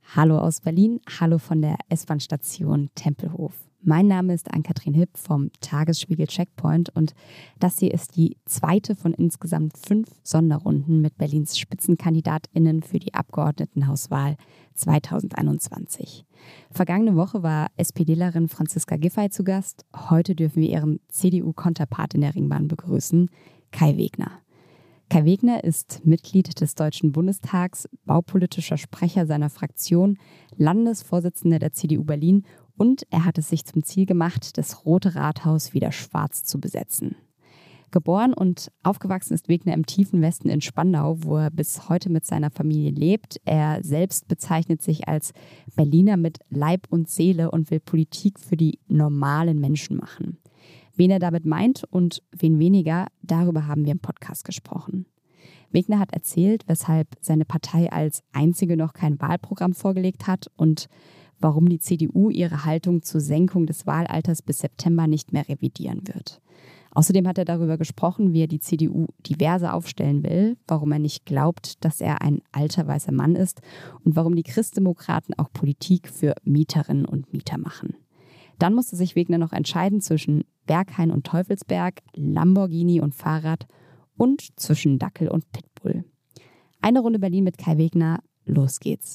Hallo aus Berlin, hallo von der S-Bahn-Station Tempelhof. Mein Name ist Ann-Kathrin Hipp vom Tagesspiegel Checkpoint und das hier ist die zweite von insgesamt 5 Sonderrunden mit Berlins SpitzenkandidatInnen für die Abgeordnetenhauswahl 2021. Vergangene Woche war SPDlerin Franziska Giffey zu Gast. Heute dürfen wir ihren CDU-Konterpart in der Ringbahn begrüßen, Kai Wegner. Kai Wegner ist Mitglied des Deutschen Bundestags, baupolitischer Sprecher seiner Fraktion, Landesvorsitzender der CDU Berlin und er hat es sich zum Ziel gemacht, das Rote Rathaus wieder schwarz zu besetzen. Geboren und aufgewachsen ist Wegner im tiefen Westen in Spandau, wo er bis heute mit seiner Familie lebt. Er selbst bezeichnet sich als Berliner mit Leib und Seele und will Politik für die normalen Menschen machen. Wen er damit meint und wen weniger, darüber haben wir im Podcast gesprochen. Wegner hat erzählt, weshalb seine Partei als einzige noch kein Wahlprogramm vorgelegt hat und warum die CDU ihre Haltung zur Senkung des Wahlalters bis September nicht mehr revidieren wird. Außerdem hat er darüber gesprochen, wie er die CDU diverser aufstellen will, warum er nicht glaubt, dass er ein alter weißer Mann ist und warum die Christdemokraten auch Politik für Mieterinnen und Mieter machen. Dann musste sich Wegner noch entscheiden zwischen Berghain und Teufelsberg, Lamborghini und Fahrrad und zwischen Dackel und Pitbull. Eine Runde Berlin mit Kai Wegner, los geht's.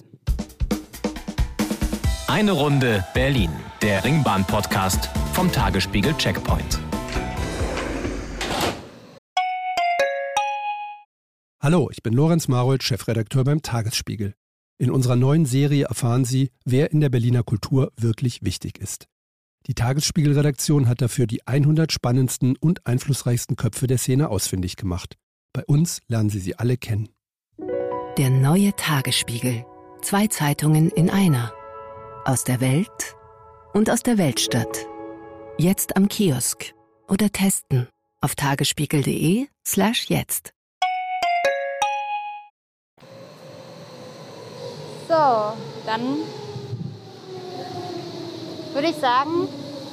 Eine Runde Berlin, der Ringbahn-Podcast vom Tagesspiegel Checkpoint. Hallo, ich bin Lorenz Marold, Chefredakteur beim Tagesspiegel. In unserer neuen Serie erfahren Sie, wer in der Berliner Kultur wirklich wichtig ist. Die Tagesspiegel-Redaktion hat dafür die 100 spannendsten und einflussreichsten Köpfe der Szene ausfindig gemacht. Bei uns lernen Sie sie alle kennen. Der neue Tagesspiegel. 2 Zeitungen in einer. Aus der Welt und aus der Weltstadt. Jetzt am Kiosk oder testen auf tagesspiegel.de/jetzt. So, dann würde ich sagen,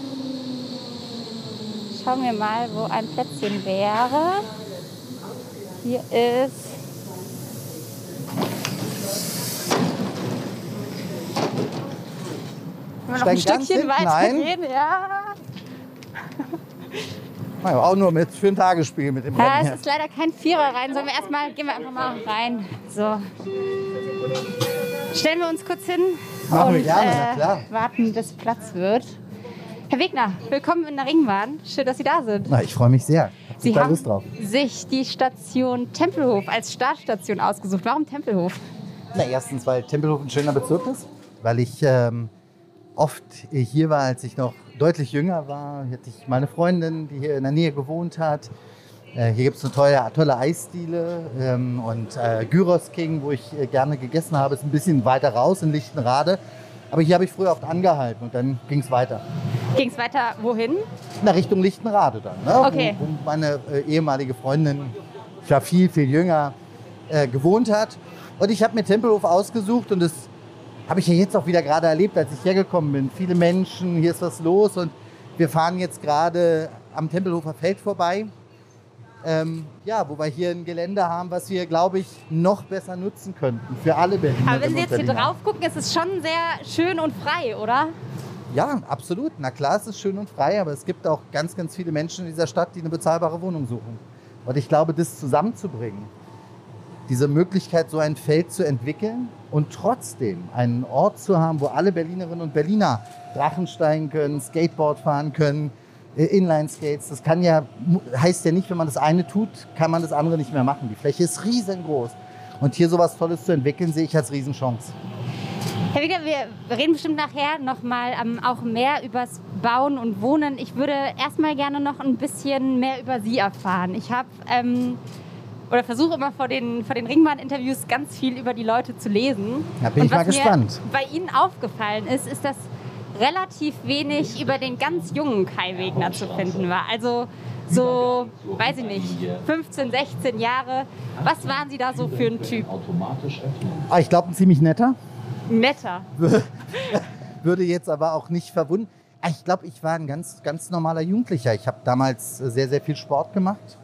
schauen wir mal, wo ein Plätzchen wäre. Hier ist Können wir noch ein Stückchen weiter gehen? Ja. Naja, auch nur für ein Tagesspiel mit dem Ja, Rennen es ist leider kein Vierer rein. Gehen wir einfach mal rein. So. Stellen wir uns kurz hin Machen wir und gerne, na klar. warten, bis Platz wird. Herr Wegner, willkommen in der Ringbahn. Schön, dass Sie da sind. Na, ich freue mich sehr. Sie Hab haben Lust drauf. sich die Station Tempelhof als Startstation ausgesucht. Warum Tempelhof? Na, erstens, weil Tempelhof ein schöner Bezirk ist, weil ich oft hier war, als ich noch deutlich jünger war. Hier hatte ich meine Freundin, die hier in der Nähe gewohnt hat. Hier gibt es eine tolle Eisdiele und Gyros King, wo ich gerne gegessen habe. Ist ein bisschen weiter raus in Lichtenrade. Aber hier habe ich früher oft angehalten und dann ging es weiter. Ging es weiter wohin? Na, Richtung Lichtenrade dann. Ne? Okay. Wo meine ehemalige Freundin, ich war viel, viel jünger, gewohnt hat. Und ich habe mir Tempelhof ausgesucht und das habe ich ja jetzt auch wieder gerade erlebt, als ich hergekommen bin. Viele Menschen, hier ist was los und wir fahren jetzt gerade am Tempelhofer Feld vorbei. Wo wir hier ein Gelände haben, was wir, glaube ich, noch besser nutzen könnten für alle Berliner. Aber wenn Sie jetzt hier drauf gucken, ist es schon sehr schön und frei, oder? Ja, absolut. Na klar, es ist schön und frei, aber es gibt auch ganz, ganz viele Menschen in dieser Stadt, die eine bezahlbare Wohnung suchen. Und ich glaube, das zusammenzubringen, diese Möglichkeit, so ein Feld zu entwickeln und trotzdem einen Ort zu haben, wo alle Berlinerinnen und Berliner Drachen steigen können, Skateboard fahren können, Inline-Skates, das heißt ja nicht, wenn man das eine tut, kann man das andere nicht mehr machen. Die Fläche ist riesengroß. Und hier sowas Tolles zu entwickeln, sehe ich als Riesenchance. Herr Wegner, wir reden bestimmt nachher nochmal auch mehr übers Bauen und Wohnen. Ich würde erstmal gerne noch ein bisschen mehr über Sie erfahren. Ich habe versuche immer vor den Ringbahn-Interviews ganz viel über die Leute zu lesen. Da bin ich mal gespannt. Bei Ihnen aufgefallen ist, dass relativ wenig über den ganz jungen Kai Wegner zu finden war. Also so, weiß ich nicht, 15, 16 Jahre. Was waren Sie da so für ein Typ? Ich glaube, ein ziemlich netter. Netter. Würde jetzt aber auch nicht verwundern. Ich glaube, ich war ein ganz, ganz normaler Jugendlicher. Ich habe damals sehr, sehr viel Sport gemacht.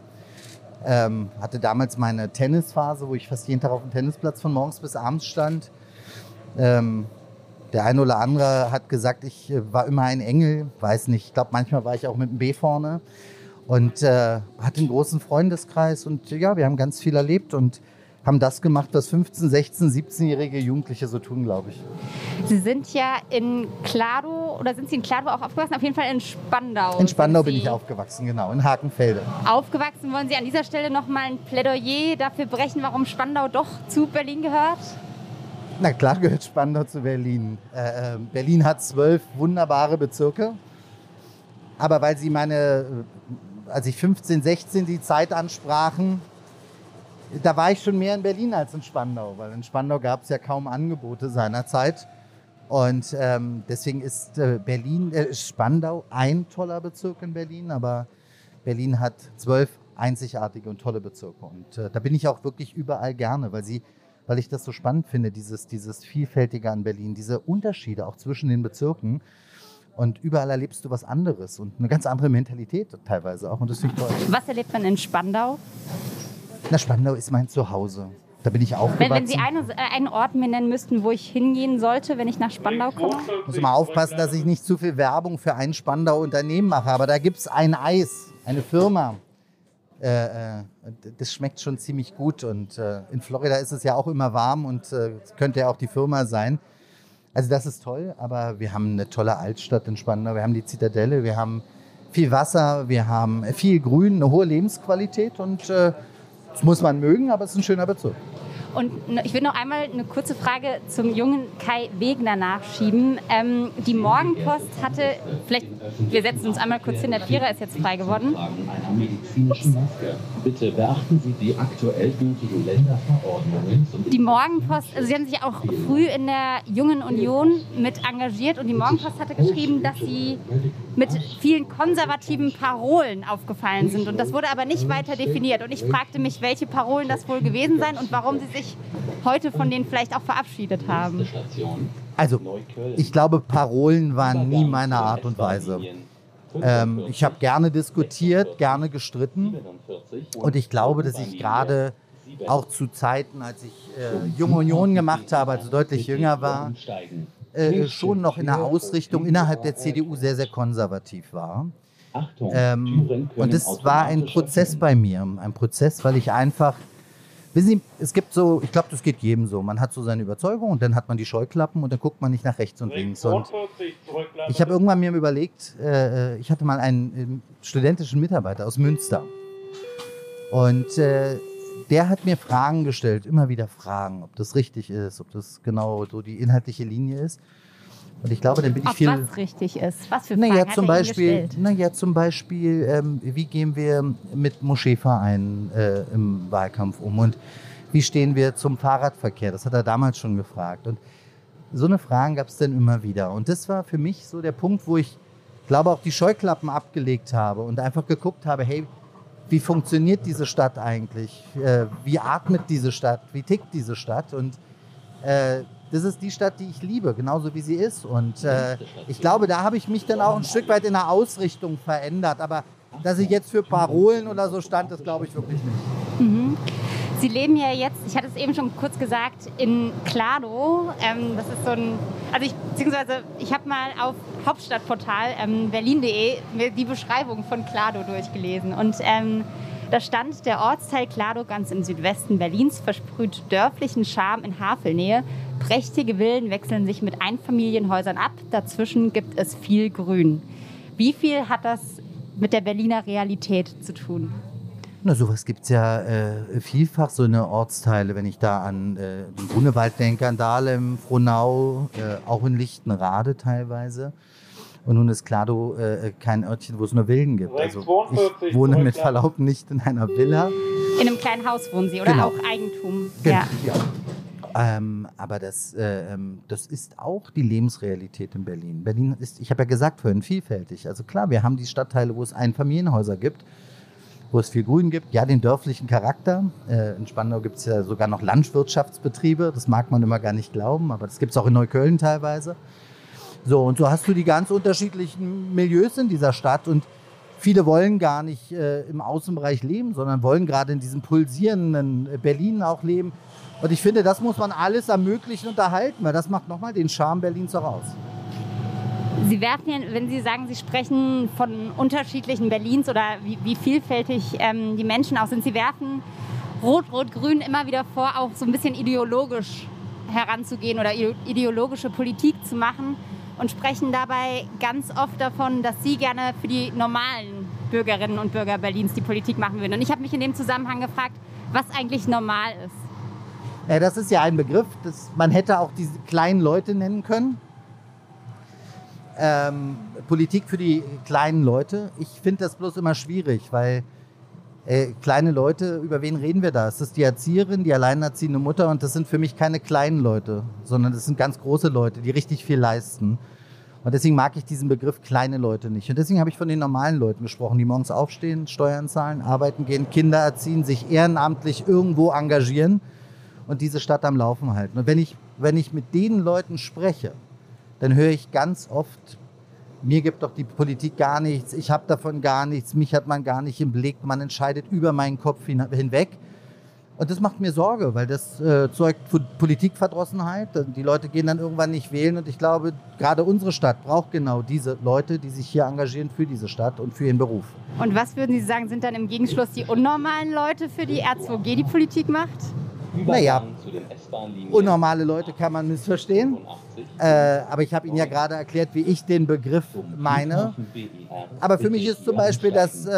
Hatte damals meine Tennisphase, wo ich fast jeden Tag auf dem Tennisplatz von morgens bis abends stand. Der eine oder andere hat gesagt, ich war immer ein Engel, weiß nicht. Ich glaube, manchmal war ich auch mit einem B vorne und hatte einen großen Freundeskreis. Und ja, wir haben ganz viel erlebt und haben das gemacht, was 15-, 16-, 17-jährige Jugendliche so tun, glaube ich. Sie sind ja in Kladow, oder sind Sie in Kladow auch aufgewachsen? Auf jeden Fall in Spandau. In Spandau bin ich aufgewachsen, genau, in Hakenfelde. Aufgewachsen, wollen Sie an dieser Stelle noch mal ein Plädoyer dafür brechen, warum Spandau doch zu Berlin gehört? Na klar gehört Spandau zu Berlin. Berlin hat 12 wunderbare Bezirke. Aber weil Sie als ich 15, 16 die Zeit ansprachen, da war ich schon mehr in Berlin als in Spandau, weil in Spandau gab es ja kaum Angebote seinerzeit. Und deswegen ist Spandau ein toller Bezirk in Berlin, aber Berlin hat 12 einzigartige und tolle Bezirke. Und da bin ich auch wirklich überall gerne, weil ich das so spannend finde, dieses Vielfältige an Berlin, diese Unterschiede auch zwischen den Bezirken. Und überall erlebst du was anderes und eine ganz andere Mentalität teilweise auch. Und das finde ich toll. Was erlebt man in Spandau? Na, Spandau ist mein Zuhause. Da bin ich aufgewachsen. Wenn Sie einen Ort mir nennen müssten, wo ich hingehen sollte, wenn ich nach Spandau komme? Ich muss immer aufpassen, dass ich nicht zu viel Werbung für ein Spandauer Unternehmen mache. Aber da gibt es ein Eis, eine Firma. Das schmeckt schon ziemlich gut. Und in Florida ist es ja auch immer warm und es könnte ja auch die Firma sein. Also das ist toll, aber wir haben eine tolle Altstadt in Spandau. Wir haben die Zitadelle, wir haben viel Wasser, wir haben viel Grün, eine hohe Lebensqualität und das muss man mögen, aber es ist ein schöner Bezirk. Und ich will noch einmal eine kurze Frage zum jungen Kai Wegner nachschieben. Die Morgenpost hatte, wir setzen uns einmal kurz hin, der Vierer ist jetzt frei geworden. Bitte beachten Sie die aktuell gültigen Länderverordnungen. Die Morgenpost, also Sie haben sich auch früh in der Jungen Union mit engagiert und die Morgenpost hatte geschrieben, dass Sie mit vielen konservativen Parolen aufgefallen sind. Und das wurde aber nicht weiter definiert. Und ich fragte mich, welche Parolen das wohl gewesen seien und warum Sie sich heute von denen vielleicht auch verabschiedet haben. Also, ich glaube, Parolen waren nie meine Art und Weise. Ich habe gerne diskutiert, gerne gestritten. Und ich glaube, dass ich gerade auch zu Zeiten, als ich Junge Union gemacht habe, also deutlich jünger war, schon noch in der Ausrichtung innerhalb der CDU sehr, sehr konservativ war. Und das war ein Prozess bei mir. Ein Prozess, weil ich einfach, wissen Sie, es gibt so, ich glaube, das geht jedem so. Man hat so seine Überzeugung und dann hat man die Scheuklappen und dann guckt man nicht nach rechts und links. Und ich habe irgendwann mir überlegt, ich hatte mal einen studentischen Mitarbeiter aus Münster. Und der hat mir Fragen gestellt, immer wieder Fragen, ob das richtig ist, ob das genau so die inhaltliche Linie ist. Und ich glaube, dann bin ich viel... Ob was richtig ist? Was für Fragen hat er Ihnen gestellt? Zum Beispiel, wie gehen wir mit Moscheevereinen im Wahlkampf um? Und wie stehen wir zum Fahrradverkehr? Das hat er damals schon gefragt. Und so eine Fragen gab es dann immer wieder. Und das war für mich so der Punkt, wo ich, glaube auch die Scheuklappen abgelegt habe und einfach geguckt habe, hey, wie funktioniert diese Stadt eigentlich? Wie atmet diese Stadt? Wie tickt diese Stadt? Und das ist die Stadt, die ich liebe, genauso wie sie ist. Und ich glaube, da habe ich mich dann auch ein Stück weit in der Ausrichtung verändert. Aber dass ich jetzt für Parolen oder so stand, das glaube ich wirklich nicht. Mhm. Sie leben ja jetzt, ich hatte es eben schon kurz gesagt, in Kladow. Das ist so ein, ich habe mal auf Hauptstadtportal berlin.de mir die Beschreibung von Kladow durchgelesen. Und da stand, der Ortsteil Kladow ganz im Südwesten Berlins versprüht dörflichen Charme in Havelnähe. Prächtige Villen wechseln sich mit Einfamilienhäusern ab. Dazwischen gibt es viel Grün. Wie viel hat das mit der Berliner Realität zu tun? Na, sowas gibt es ja vielfach, so eine Ortsteile, wenn ich da an den Grunewald denke, an Dahlem, Frohnau, auch in Lichtenrade teilweise. Und nun ist Kladow kein Örtchen, wo es nur Villen gibt. Also ich wohne mit Verlaub nicht in einer Villa. In einem kleinen Haus wohnen Sie oder genau. Auch Eigentum? Genau. Ja. Aber das ist auch die Lebensrealität in Berlin. Berlin ist, ich habe ja gesagt vorhin, vielfältig. Also klar, wir haben die Stadtteile, wo es Einfamilienhäuser gibt, wo es viel Grün gibt, ja, den dörflichen Charakter. In Spandau gibt es ja sogar noch Landwirtschaftsbetriebe, das mag man immer gar nicht glauben, aber das gibt es auch in Neukölln teilweise. So, und so hast du die ganz unterschiedlichen Milieus in dieser Stadt und viele wollen gar nicht im Außenbereich leben, sondern wollen gerade in diesem pulsierenden Berlin auch leben. Und ich finde, das muss man alles ermöglichen und erhalten, weil das macht nochmal den Charme Berlins auch aus. Sie werfen ja, wenn Sie sagen, Sie sprechen von unterschiedlichen Berlins oder wie vielfältig die Menschen auch sind, Sie werfen Rot-Rot-Grün immer wieder vor, auch so ein bisschen ideologisch heranzugehen oder ideologische Politik zu machen und sprechen dabei ganz oft davon, dass Sie gerne für die normalen Bürgerinnen und Bürger Berlins die Politik machen würden. Und ich habe mich in dem Zusammenhang gefragt, was eigentlich normal ist. Ja, das ist ja ein Begriff, man hätte auch diese kleinen Leute nennen können. Politik für die kleinen Leute. Ich finde das bloß immer schwierig, weil kleine Leute, über wen reden wir da? Es ist die Erzieherin, die alleinerziehende Mutter und das sind für mich keine kleinen Leute, sondern das sind ganz große Leute, die richtig viel leisten. Und deswegen mag ich diesen Begriff kleine Leute nicht. Und deswegen habe ich von den normalen Leuten gesprochen, die morgens aufstehen, Steuern zahlen, arbeiten gehen, Kinder erziehen, sich ehrenamtlich irgendwo engagieren und diese Stadt am Laufen halten. Und wenn ich mit den Leuten spreche, dann höre ich ganz oft, mir gibt doch die Politik gar nichts, ich habe davon gar nichts, mich hat man gar nicht im Blick, man entscheidet über meinen Kopf hinweg. Und das macht mir Sorge, weil das zeugt Politikverdrossenheit. Die Leute gehen dann irgendwann nicht wählen und ich glaube, gerade unsere Stadt braucht genau diese Leute, die sich hier engagieren für diese Stadt und für ihren Beruf. Und was würden Sie sagen, sind dann im Gegenschluss die unnormalen Leute, für die R2G die Politik macht? Naja, unnormale Leute kann man missverstehen, aber ich habe Ihnen ja gerade erklärt, wie ich den Begriff meine. Aber für mich ist zum Beispiel, dass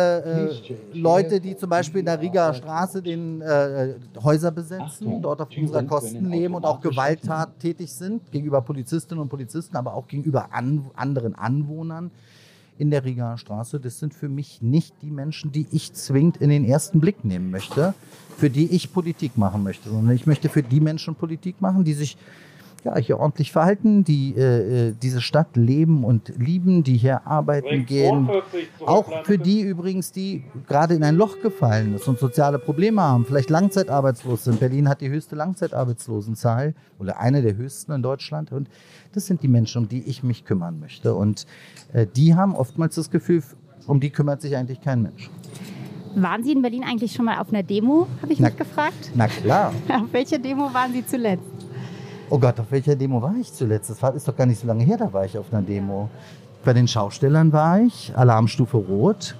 Leute, die zum Beispiel in der Rigaer Straße den Häuser besetzen, dort auf unserer Kosten leben und auch gewalttätig sind gegenüber Polizistinnen und Polizisten, aber auch gegenüber anderen Anwohnern in der Rigaer Straße, das sind für mich nicht die Menschen, die ich zwingend in den ersten Blick nehmen möchte, für die ich Politik machen möchte, sondern ich möchte für die Menschen Politik machen, die sich hier ordentlich verhalten, die diese Stadt leben und lieben, die hier arbeiten gehen. Auch für die übrigens, die gerade in ein Loch gefallen sind und soziale Probleme haben, vielleicht langzeitarbeitslos sind. Berlin hat die höchste Langzeitarbeitslosenzahl oder eine der höchsten in Deutschland. Und das sind die Menschen, um die ich mich kümmern möchte. Und die haben oftmals das Gefühl, um die kümmert sich eigentlich kein Mensch. Waren Sie in Berlin eigentlich schon mal auf einer Demo, habe ich mich gefragt? Na klar. Auf welcher Demo waren Sie zuletzt? Oh Gott, auf welcher Demo war ich zuletzt? Das ist doch gar nicht so lange her, da war ich auf einer Demo. Bei den Schaustellern war ich, Alarmstufe Rot.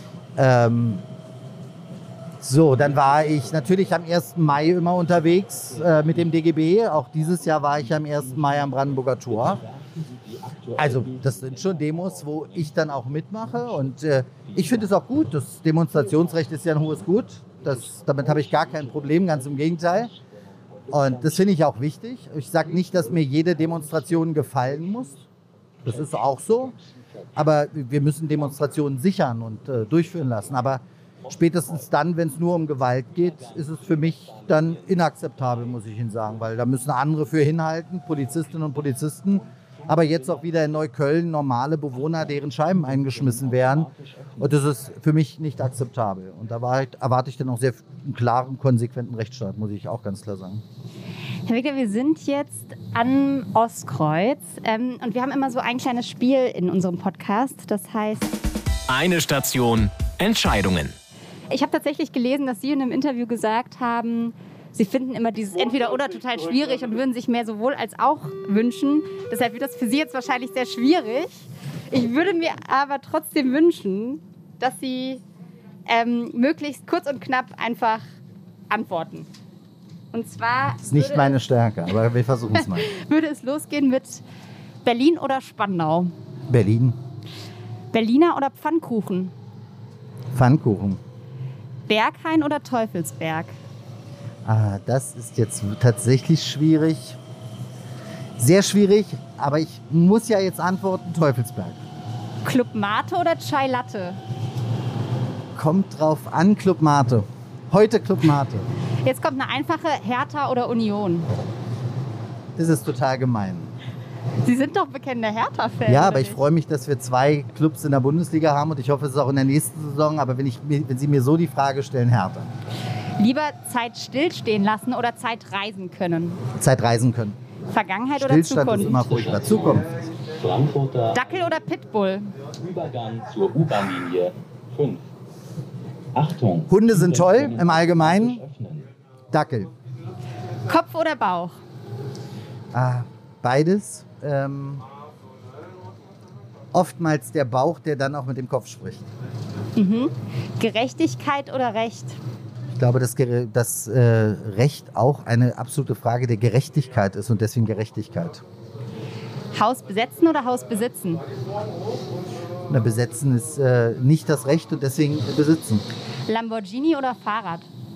Dann war ich natürlich am 1. Mai immer unterwegs mit dem DGB. Auch dieses Jahr war ich am 1. Mai am Brandenburger Tor. Also das sind schon Demos, wo ich dann auch mitmache. Und ich finde es auch gut. Das Demonstrationsrecht ist ja ein hohes Gut. Damit habe ich gar kein Problem, ganz im Gegenteil. Und das finde ich auch wichtig. Ich sage nicht, dass mir jede Demonstration gefallen muss. Das ist auch so. Aber wir müssen Demonstrationen sichern und durchführen lassen. Aber spätestens dann, wenn es nur um Gewalt geht, ist es für mich dann inakzeptabel, muss ich Ihnen sagen. Weil da müssen andere für hinhalten, Polizistinnen und Polizisten. Aber jetzt auch wieder in Neukölln normale Bewohner, deren Scheiben eingeschmissen werden. Und das ist für mich nicht akzeptabel. Und da erwarte ich dann auch sehr einen klaren, konsequenten Rechtsstaat, muss ich auch ganz klar sagen. Herr Wickler, wir sind jetzt am Ostkreuz und wir haben immer so ein kleines Spiel in unserem Podcast. Das heißt... Eine Station, Entscheidungen. Ich habe tatsächlich gelesen, dass Sie in einem Interview gesagt haben, Sie finden immer dieses Entweder-Oder total schwierig und würden sich mehr sowohl als auch wünschen. Deshalb wird das für Sie jetzt wahrscheinlich sehr schwierig. Ich würde mir aber trotzdem wünschen, dass Sie möglichst kurz und knapp einfach antworten. Und zwar... Das ist nicht meine Stärke, aber wir versuchen es mal. Würde es losgehen mit Berlin oder Spandau? Berlin. Berliner oder Pfannkuchen? Pfannkuchen. Berghain oder Teufelsberg? Das ist jetzt tatsächlich schwierig. Sehr schwierig, aber ich muss ja jetzt antworten, Teufelsberg. Club Mate oder Chai Latte? Kommt drauf an, Club Mate. Heute Club Mate. Jetzt kommt eine einfache, Hertha oder Union? Das ist total gemein. Sie sind doch bekennender Hertha-Fan. Ja, aber ich freue mich, dass wir 2 Clubs in der Bundesliga haben und ich hoffe, es ist auch in der nächsten Saison. Aber wenn Sie mir so die Frage stellen, Hertha. Lieber Zeit stillstehen lassen oder Zeit reisen können? Zeit reisen können. Vergangenheit oder Stillstand Zukunft? ist immer furchtbar. Zukunft. Frankfurter Dackel oder Pitbull? Übergang zur U-Bahn-Linie 5. Achtung! Hunde sind toll im Allgemeinen. Dackel. Kopf oder Bauch? Beides. Oftmals der Bauch, der dann auch mit dem Kopf spricht. Gerechtigkeit oder Recht? Ich glaube, dass Recht auch eine absolute Frage der Gerechtigkeit ist und deswegen Gerechtigkeit. Haus besetzen oder Haus besitzen? Besetzen ist nicht das Recht und deswegen besitzen. Lamborghini oder Fahrrad?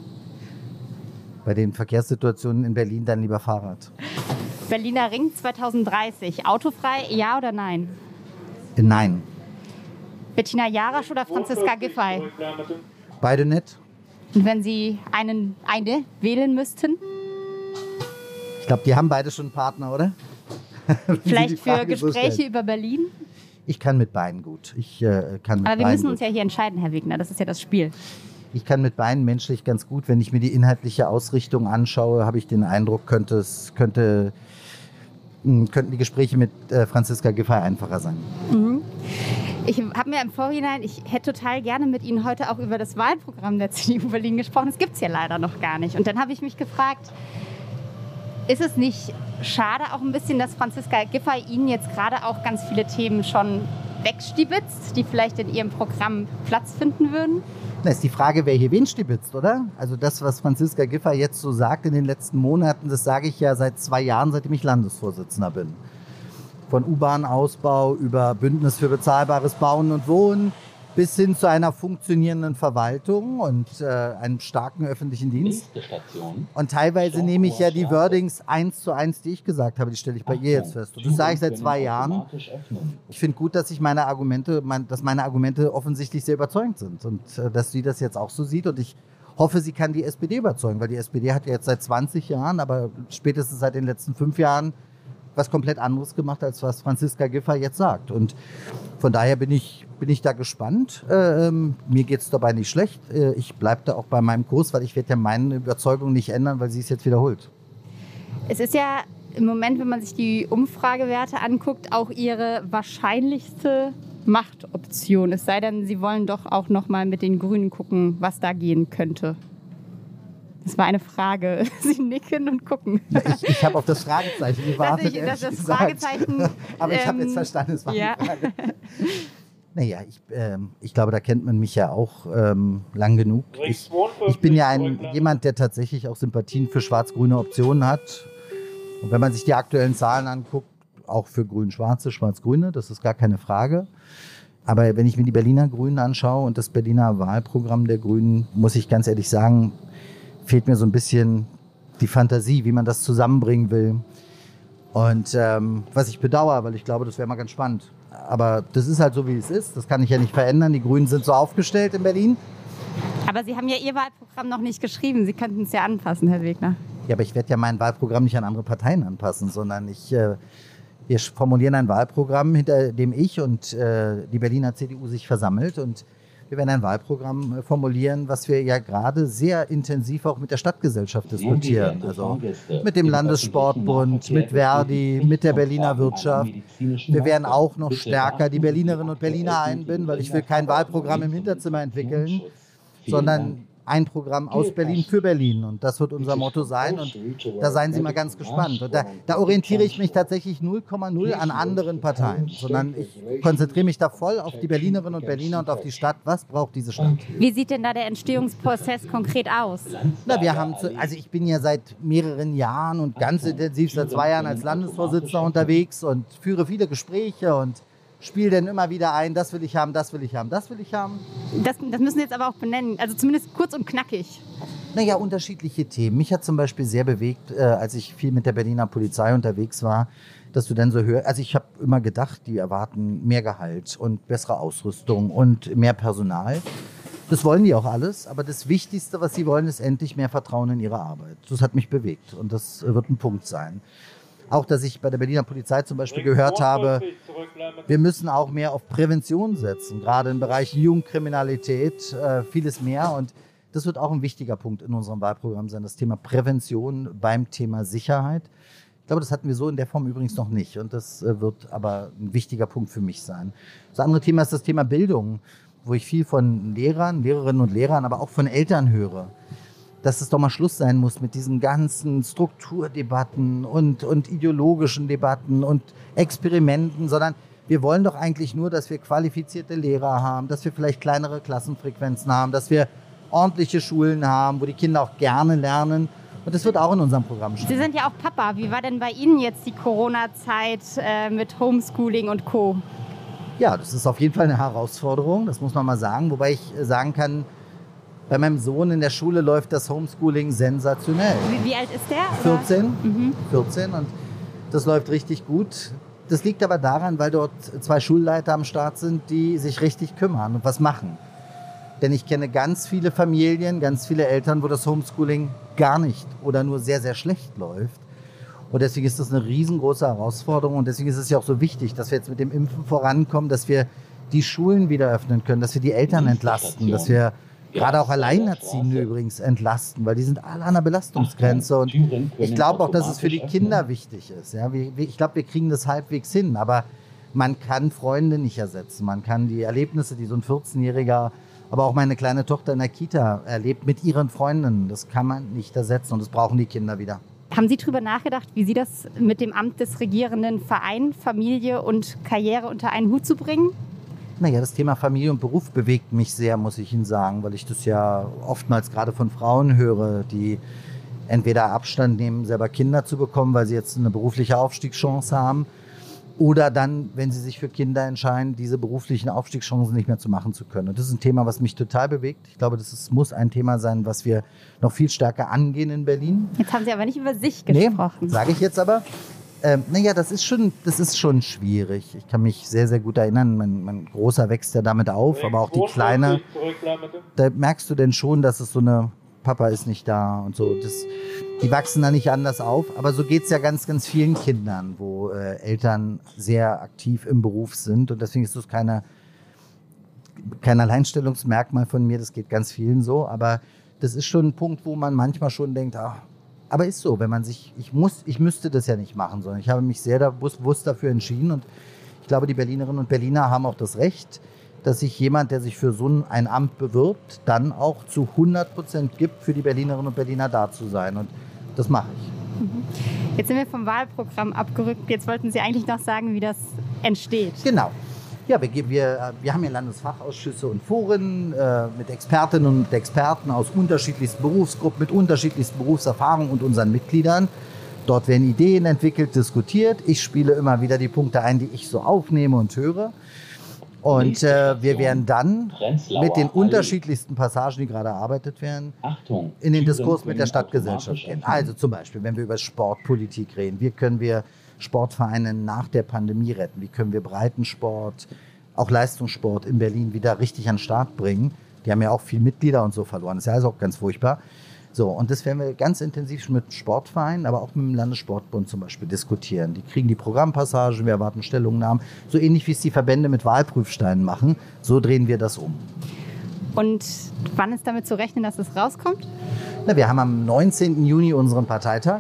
Bei den Verkehrssituationen in Berlin dann lieber Fahrrad. Berliner Ring 2030, autofrei, ja oder nein? Nein. Bettina Jarasch oder Franziska Giffey? Beide nett. Und wenn Sie eine wählen müssten? Ich glaube, die haben beide schon einen Partner, oder? Vielleicht für Gespräche über Berlin? Ich kann mit beiden gut. Aber wir müssen uns ja hier entscheiden, Herr Wegner. Das ist ja das Spiel. Ich kann mit beiden menschlich ganz gut. Wenn ich mir die inhaltliche Ausrichtung anschaue, habe ich den Eindruck, könnten die Gespräche mit Franziska Giffey einfacher sein. Ich habe mir im Vorhinein, ich hätte total gerne mit Ihnen heute auch über das Wahlprogramm der CDU Berlin gesprochen. Das gibt es ja leider noch gar nicht. Und dann habe ich mich gefragt, ist es nicht schade auch ein bisschen, dass Franziska Giffey Ihnen jetzt gerade auch ganz viele Themen schon wegstibitzt, die vielleicht in Ihrem Programm Platz finden würden? Na, ist die Frage, wer hier wen stibitzt, oder? Also das, was Franziska Giffey jetzt so sagt in den letzten Monaten, das sage ich ja seit 2 Jahren, seitdem ich Landesvorsitzender bin. Von U-Bahn-Ausbau über Bündnis für bezahlbares Bauen und Wohnen bis hin zu einer funktionierenden Verwaltung und einem starken öffentlichen Dienst. Und teilweise nehme ich ja die Wordings 1:1, die ich gesagt habe, die stelle ich bei ihr jetzt fest. Und das sage ich seit 2 Jahren. Ich finde gut, dass meine Argumente offensichtlich sehr überzeugend sind und dass sie das jetzt auch so sieht. Und ich hoffe, sie kann die SPD überzeugen, weil die SPD hat ja jetzt seit 20 Jahren, aber spätestens seit den letzten 5 Jahren was komplett anderes gemacht, als was Franziska Giffey jetzt sagt. Und von daher bin ich da gespannt. Mir geht es dabei nicht schlecht. Ich bleibe da auch bei meinem Kurs, weil ich werde ja meine Überzeugung nicht ändern, weil sie es jetzt wiederholt. Es ist ja im Moment, wenn man sich die Umfragewerte anguckt, auch Ihre wahrscheinlichste Machtoption. Es sei denn, Sie wollen doch auch noch mal mit den Grünen gucken, was da gehen könnte. Das war eine Frage. Sie nicken und gucken. Ich habe auf das Fragezeichen gewartet. Das Fragezeichen. Aber ich habe jetzt verstanden, es war eine Frage. Naja, ich glaube, da kennt man mich ja auch lang genug. Ich bin ja jemand, der tatsächlich auch Sympathien für schwarz-grüne Optionen hat. Und wenn man sich die aktuellen Zahlen anguckt, auch für Grün-Schwarze, Schwarz-Grüne, das ist gar keine Frage. Aber wenn ich mir die Berliner Grünen anschaue und das Berliner Wahlprogramm der Grünen, muss ich ganz ehrlich sagen, fehlt mir so ein bisschen die Fantasie, wie man das zusammenbringen will. Und was ich bedauere, weil ich glaube, das wäre mal ganz spannend. Aber das ist halt so, wie es ist. Das kann ich ja nicht verändern. Die Grünen sind so aufgestellt in Berlin. Aber Sie haben ja Ihr Wahlprogramm noch nicht geschrieben. Sie könnten es ja anpassen, Herr Wegner. Ja, aber ich werde ja mein Wahlprogramm nicht an andere Parteien anpassen, sondern wir formulieren ein Wahlprogramm, hinter dem ich und die Berliner CDU sich versammelt. Und wir werden ein Wahlprogramm formulieren, was wir ja gerade sehr intensiv auch mit der Stadtgesellschaft diskutieren. Also mit dem Landessportbund, mit Verdi, mit der Berliner Wirtschaft. Wir werden auch noch stärker die Berlinerinnen und Berliner einbinden, weil ich will kein Wahlprogramm im Hinterzimmer entwickeln, sondern ein Programm aus Berlin für Berlin. Und das wird unser Motto sein. Und da seien Sie mal ganz gespannt. Und da orientiere ich mich tatsächlich 0,0 an anderen Parteien, sondern ich konzentriere mich da voll auf die Berlinerinnen und Berliner und auf die Stadt. Was braucht diese Stadt? Wie sieht denn da der Entstehungsprozess konkret aus? Na, ich bin ja seit mehreren Jahren und ganz intensiv seit 2 Jahren als Landesvorsitzender unterwegs und führe viele Gespräche und spiele dann immer wieder ein, das will ich haben, das will ich haben, das will ich haben. Das müssen Sie jetzt aber auch benennen, also zumindest kurz und knackig. Naja, unterschiedliche Themen. Mich hat zum Beispiel sehr bewegt, als ich viel mit der Berliner Polizei unterwegs war, dass du dann so hörst, also ich habe immer gedacht, die erwarten mehr Gehalt und bessere Ausrüstung und mehr Personal. Das wollen die auch alles, aber das Wichtigste, was sie wollen, ist endlich mehr Vertrauen in ihre Arbeit. Das hat mich bewegt und das wird ein Punkt sein. Auch, dass ich bei der Berliner Polizei zum Beispiel gehört habe, wir müssen auch mehr auf Prävention setzen, gerade im Bereich Jugendkriminalität, vieles mehr. Und das wird auch ein wichtiger Punkt in unserem Wahlprogramm sein, das Thema Prävention beim Thema Sicherheit. Ich glaube, das hatten wir so in der Form übrigens noch nicht und das wird aber ein wichtiger Punkt für mich sein. Das andere Thema ist das Thema Bildung, wo ich viel von Lehrern, Lehrerinnen und Lehrern, aber auch von Eltern höre, dass es doch mal Schluss sein muss mit diesen ganzen Strukturdebatten und ideologischen Debatten und Experimenten, sondern wir wollen doch eigentlich nur, dass wir qualifizierte Lehrer haben, dass wir vielleicht kleinere Klassenfrequenzen haben, dass wir ordentliche Schulen haben, wo die Kinder auch gerne lernen. Und das wird auch in unserem Programm stehen. Sie sind ja auch Papa. Wie war denn bei Ihnen jetzt die Corona-Zeit mit Homeschooling und Co.? Ja, das ist auf jeden Fall eine Herausforderung, das muss man mal sagen. Wobei ich sagen kann, bei meinem Sohn in der Schule läuft das Homeschooling sensationell. Wie alt ist der? 14. 14 und das läuft richtig gut. Das liegt aber daran, weil dort 2 Schulleiter am Start sind, die sich richtig kümmern und was machen. Denn ich kenne ganz viele Familien, ganz viele Eltern, wo das Homeschooling gar nicht oder nur sehr, sehr schlecht läuft. Und deswegen ist das eine riesengroße Herausforderung. Und deswegen ist es ja auch so wichtig, dass wir jetzt mit dem Impfen vorankommen, dass wir die Schulen wieder öffnen können, dass wir die Eltern entlasten, dass wir gerade auch Alleinerziehende übrigens entlasten, weil die sind alle an der Belastungsgrenze. Und ich glaube auch, dass es für die Kinder wichtig ist. Ja, ich glaube, wir kriegen das halbwegs hin. Aber man kann Freunde nicht ersetzen. Man kann die Erlebnisse, die so ein 14-Jähriger, aber auch meine kleine Tochter in der Kita erlebt mit ihren Freundinnen, das kann man nicht ersetzen. Und das brauchen die Kinder wieder. Haben Sie darüber nachgedacht, wie Sie das mit dem Amt des Regierenden vereinen, Familie und Karriere unter einen Hut zu bringen? Naja, das Thema Familie und Beruf bewegt mich sehr, muss ich Ihnen sagen, weil ich das ja oftmals gerade von Frauen höre, die entweder Abstand nehmen, selber Kinder zu bekommen, weil sie jetzt eine berufliche Aufstiegschance haben, oder dann, wenn sie sich für Kinder entscheiden, diese beruflichen Aufstiegschancen nicht mehr zu machen zu können. Und das ist ein Thema, was mich total bewegt. Ich glaube, muss ein Thema sein, was wir noch viel stärker angehen in Berlin. Jetzt haben Sie aber nicht über sich gesprochen. Nee, sage ich jetzt aber. Naja, das ist schon schwierig. Ich kann mich sehr, sehr gut erinnern, mein Großer wächst ja damit auf, aber auch die Kleine. Da merkst du denn schon, dass es so eine Papa ist nicht da und so. Die wachsen da nicht anders auf. Aber so geht es ja ganz, ganz vielen Kindern, wo Eltern sehr aktiv im Beruf sind. Und deswegen ist das kein Alleinstellungsmerkmal von mir. Das geht ganz vielen so. Aber das ist schon ein Punkt, wo man manchmal schon denkt, aber ist so, wenn man ich müsste das ja nicht machen, sondern ich habe mich sehr bewusst dafür entschieden. Und ich glaube, die Berlinerinnen und Berliner haben auch das Recht, dass sich jemand, der sich für so ein Amt bewirbt, dann auch zu 100% gibt, für die Berlinerinnen und Berliner da zu sein. Und das mache ich. Jetzt sind wir vom Wahlprogramm abgerückt. Jetzt wollten Sie eigentlich noch sagen, wie das entsteht. Genau. Ja, wir haben hier Landesfachausschüsse und Foren mit Expertinnen und Experten aus unterschiedlichsten Berufsgruppen, mit unterschiedlichsten Berufserfahrungen und unseren Mitgliedern. Dort werden Ideen entwickelt, diskutiert. Ich spiele immer wieder die Punkte ein, die ich so aufnehme und höre. Und wir werden dann mit den unterschiedlichsten Passagen, die gerade erarbeitet werden, in den Diskurs mit der Stadtgesellschaft gehen. Also zum Beispiel, wenn wir über Sportpolitik reden, wie können wir Sportvereine nach der Pandemie retten? Wie können wir Breitensport, auch Leistungssport in Berlin wieder richtig an den Start bringen? Die haben ja auch viele Mitglieder und so verloren. Das ist ja also auch ganz furchtbar. So, und das werden wir ganz intensiv mit Sportvereinen, aber auch mit dem Landessportbund zum Beispiel diskutieren. Die kriegen die Programmpassagen, wir erwarten Stellungnahmen. So ähnlich wie es die Verbände mit Wahlprüfsteinen machen, so drehen wir das um. Und wann ist damit zu rechnen, dass es rauskommt? Na, wir haben am 19. Juni unseren Parteitag.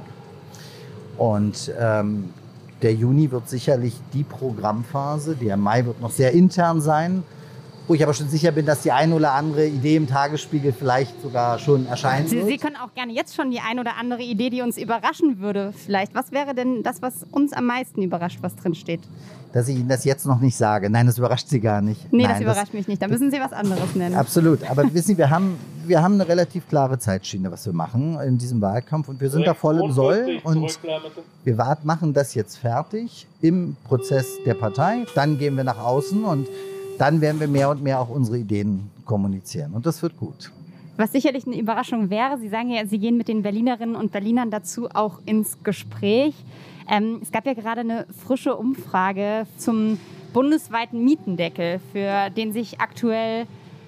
Und der Juni wird sicherlich die Programmphase. Der Mai wird noch sehr intern sein, wo ich aber schon sicher bin, dass die eine oder andere Idee im Tagesspiegel vielleicht sogar schon erscheinen wird. Sie können auch gerne jetzt schon die eine oder andere Idee, die uns überraschen würde, vielleicht. Was wäre denn das, was uns am meisten überrascht, was drin steht? Dass ich Ihnen das jetzt noch nicht sage. Nein, das überrascht Sie gar nicht. Nee, Nein, das überrascht mich nicht. Da müssen Sie was anderes nennen. Absolut. Aber wissen Sie, wir haben eine relativ klare Zeitschiene, was wir machen in diesem Wahlkampf. Und wir sind da voll im Soll. Und wir machen das jetzt fertig im Prozess der Partei. Dann gehen wir nach außen und dann werden wir mehr und mehr auch unsere Ideen kommunizieren. Und das wird gut. Was sicherlich eine Überraschung wäre, Sie sagen ja, Sie gehen mit den Berlinerinnen und Berlinern dazu auch ins Gespräch. Es gab ja gerade eine frische Umfrage zum bundesweiten Mietendeckel, für den sich aktuell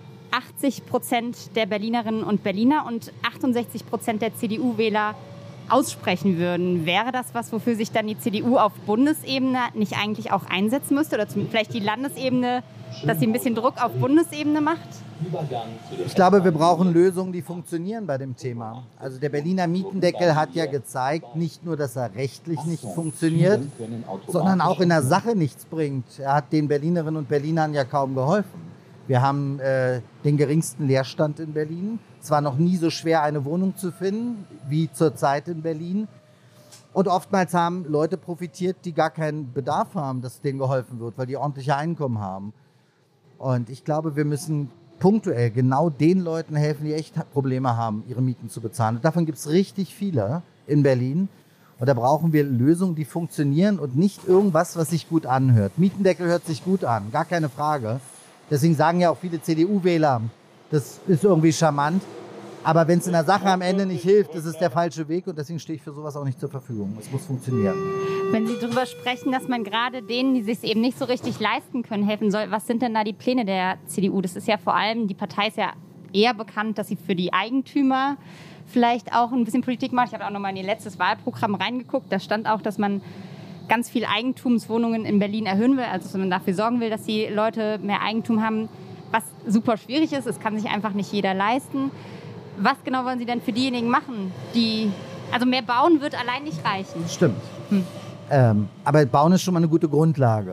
80% der Berlinerinnen und Berliner und 68% der CDU-Wähler aussprechen würden. Wäre das was, wofür sich dann die CDU auf Bundesebene nicht eigentlich auch einsetzen müsste? Oder vielleicht die Landesebene, dass sie ein bisschen Druck auf Bundesebene macht? Ich glaube, wir brauchen Lösungen, die funktionieren bei dem Thema. Also der Berliner Mietendeckel hat ja gezeigt, nicht nur, dass er rechtlich nicht funktioniert, sondern auch in der Sache nichts bringt. Er hat den Berlinerinnen und Berlinern ja kaum geholfen. Wir haben den geringsten Leerstand in Berlin. Es war noch nie so schwer, eine Wohnung zu finden, wie zurzeit in Berlin. Und oftmals haben Leute profitiert, die gar keinen Bedarf haben, dass denen geholfen wird, weil die ordentliche Einkommen haben. Und ich glaube, wir müssen punktuell genau den Leuten helfen, die echt Probleme haben, ihre Mieten zu bezahlen. Und davon gibt es richtig viele in Berlin. Und da brauchen wir Lösungen, die funktionieren und nicht irgendwas, was sich gut anhört. Mietendeckel hört sich gut an, gar keine Frage. Deswegen sagen ja auch viele CDU-Wähler, das ist irgendwie charmant. Aber wenn es in der Sache am Ende nicht hilft, das ist der falsche Weg. Und deswegen stehe ich für sowas auch nicht zur Verfügung. Es muss funktionieren. Wenn Sie darüber sprechen, dass man gerade denen, die sich eben nicht so richtig leisten können, helfen soll, was sind denn da die Pläne der CDU? Das ist ja vor allem, die Partei ist ja eher bekannt, dass sie für die Eigentümer vielleicht auch ein bisschen Politik macht. Ich habe auch noch mal in ihr letztes Wahlprogramm reingeguckt. Da stand auch, dass man ganz viel Eigentumswohnungen in Berlin erhöhen will. Also dass man dafür sorgen will, dass die Leute mehr Eigentum haben. Was super schwierig ist. Es kann sich einfach nicht jeder leisten. Was genau wollen Sie denn für diejenigen machen, die... Also mehr bauen wird allein nicht reichen. Stimmt. Aber bauen ist schon mal eine gute Grundlage.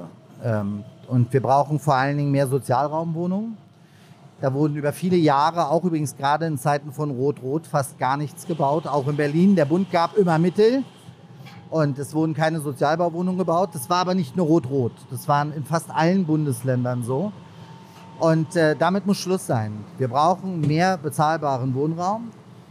Und wir brauchen vor allen Dingen mehr Sozialraumwohnungen. Da wurden über viele Jahre, auch übrigens gerade in Zeiten von Rot-Rot, fast gar nichts gebaut. Auch in Berlin. Der Bund gab immer Mittel und es wurden keine Sozialbauwohnungen gebaut. Das war aber nicht nur Rot-Rot. Das waren in fast allen Bundesländern so. Und damit muss Schluss sein. Wir brauchen mehr bezahlbaren Wohnraum.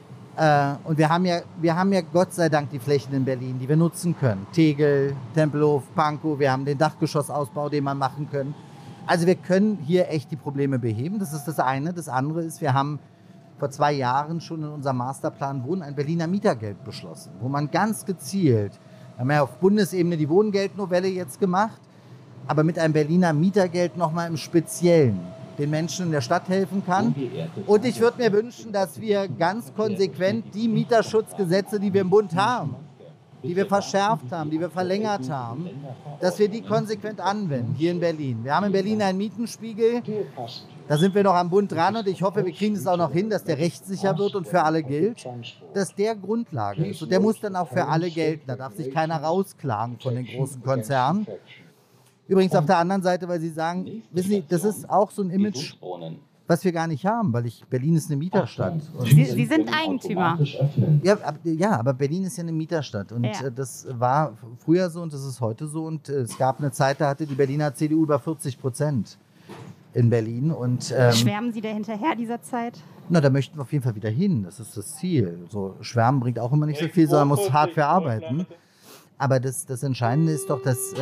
Und wir haben ja Gott sei Dank die Flächen in Berlin, die wir nutzen können. Tegel, Tempelhof, Pankow, wir haben den Dachgeschossausbau, den wir machen können. Also wir können hier echt die Probleme beheben, das ist das eine. Das andere ist, wir haben vor 2 Jahren schon in unserem Masterplan Wohnen ein Berliner Mietergeld beschlossen, wo man ganz gezielt, wir haben ja auf Bundesebene die Wohngeldnovelle jetzt gemacht, aber mit einem Berliner Mietergeld nochmal im Speziellen den Menschen in der Stadt helfen kann. Und ich würde mir wünschen, dass wir ganz konsequent die Mieterschutzgesetze, die wir im Bund haben, die wir verschärft haben, die wir verlängert haben, dass wir die konsequent anwenden, hier in Berlin. Wir haben in Berlin einen Mietenspiegel, da sind wir noch am Bund dran und ich hoffe, wir kriegen es auch noch hin, dass der rechtssicher wird und für alle gilt, dass der Grundlage ist. Und der muss dann auch für alle gelten, da darf sich keiner rausklagen von den großen Konzernen. Übrigens auf der anderen Seite, weil Sie sagen, wissen Sie, das ist auch so ein Image, was wir gar nicht haben, weil Berlin ist eine Mieterstadt. Sie sind Eigentümer. Ja, aber Berlin ist ja eine Mieterstadt und das war früher so und das ist heute so und es gab eine Zeit, da hatte die Berliner CDU über 40% in Berlin. Und, schwärmen Sie da hinterher dieser Zeit? Na, da möchten wir auf jeden Fall wieder hin, das ist das Ziel. So, schwärmen bringt auch immer nicht so viel, sondern man muss hart für arbeiten. Aber das Entscheidende ist doch, dass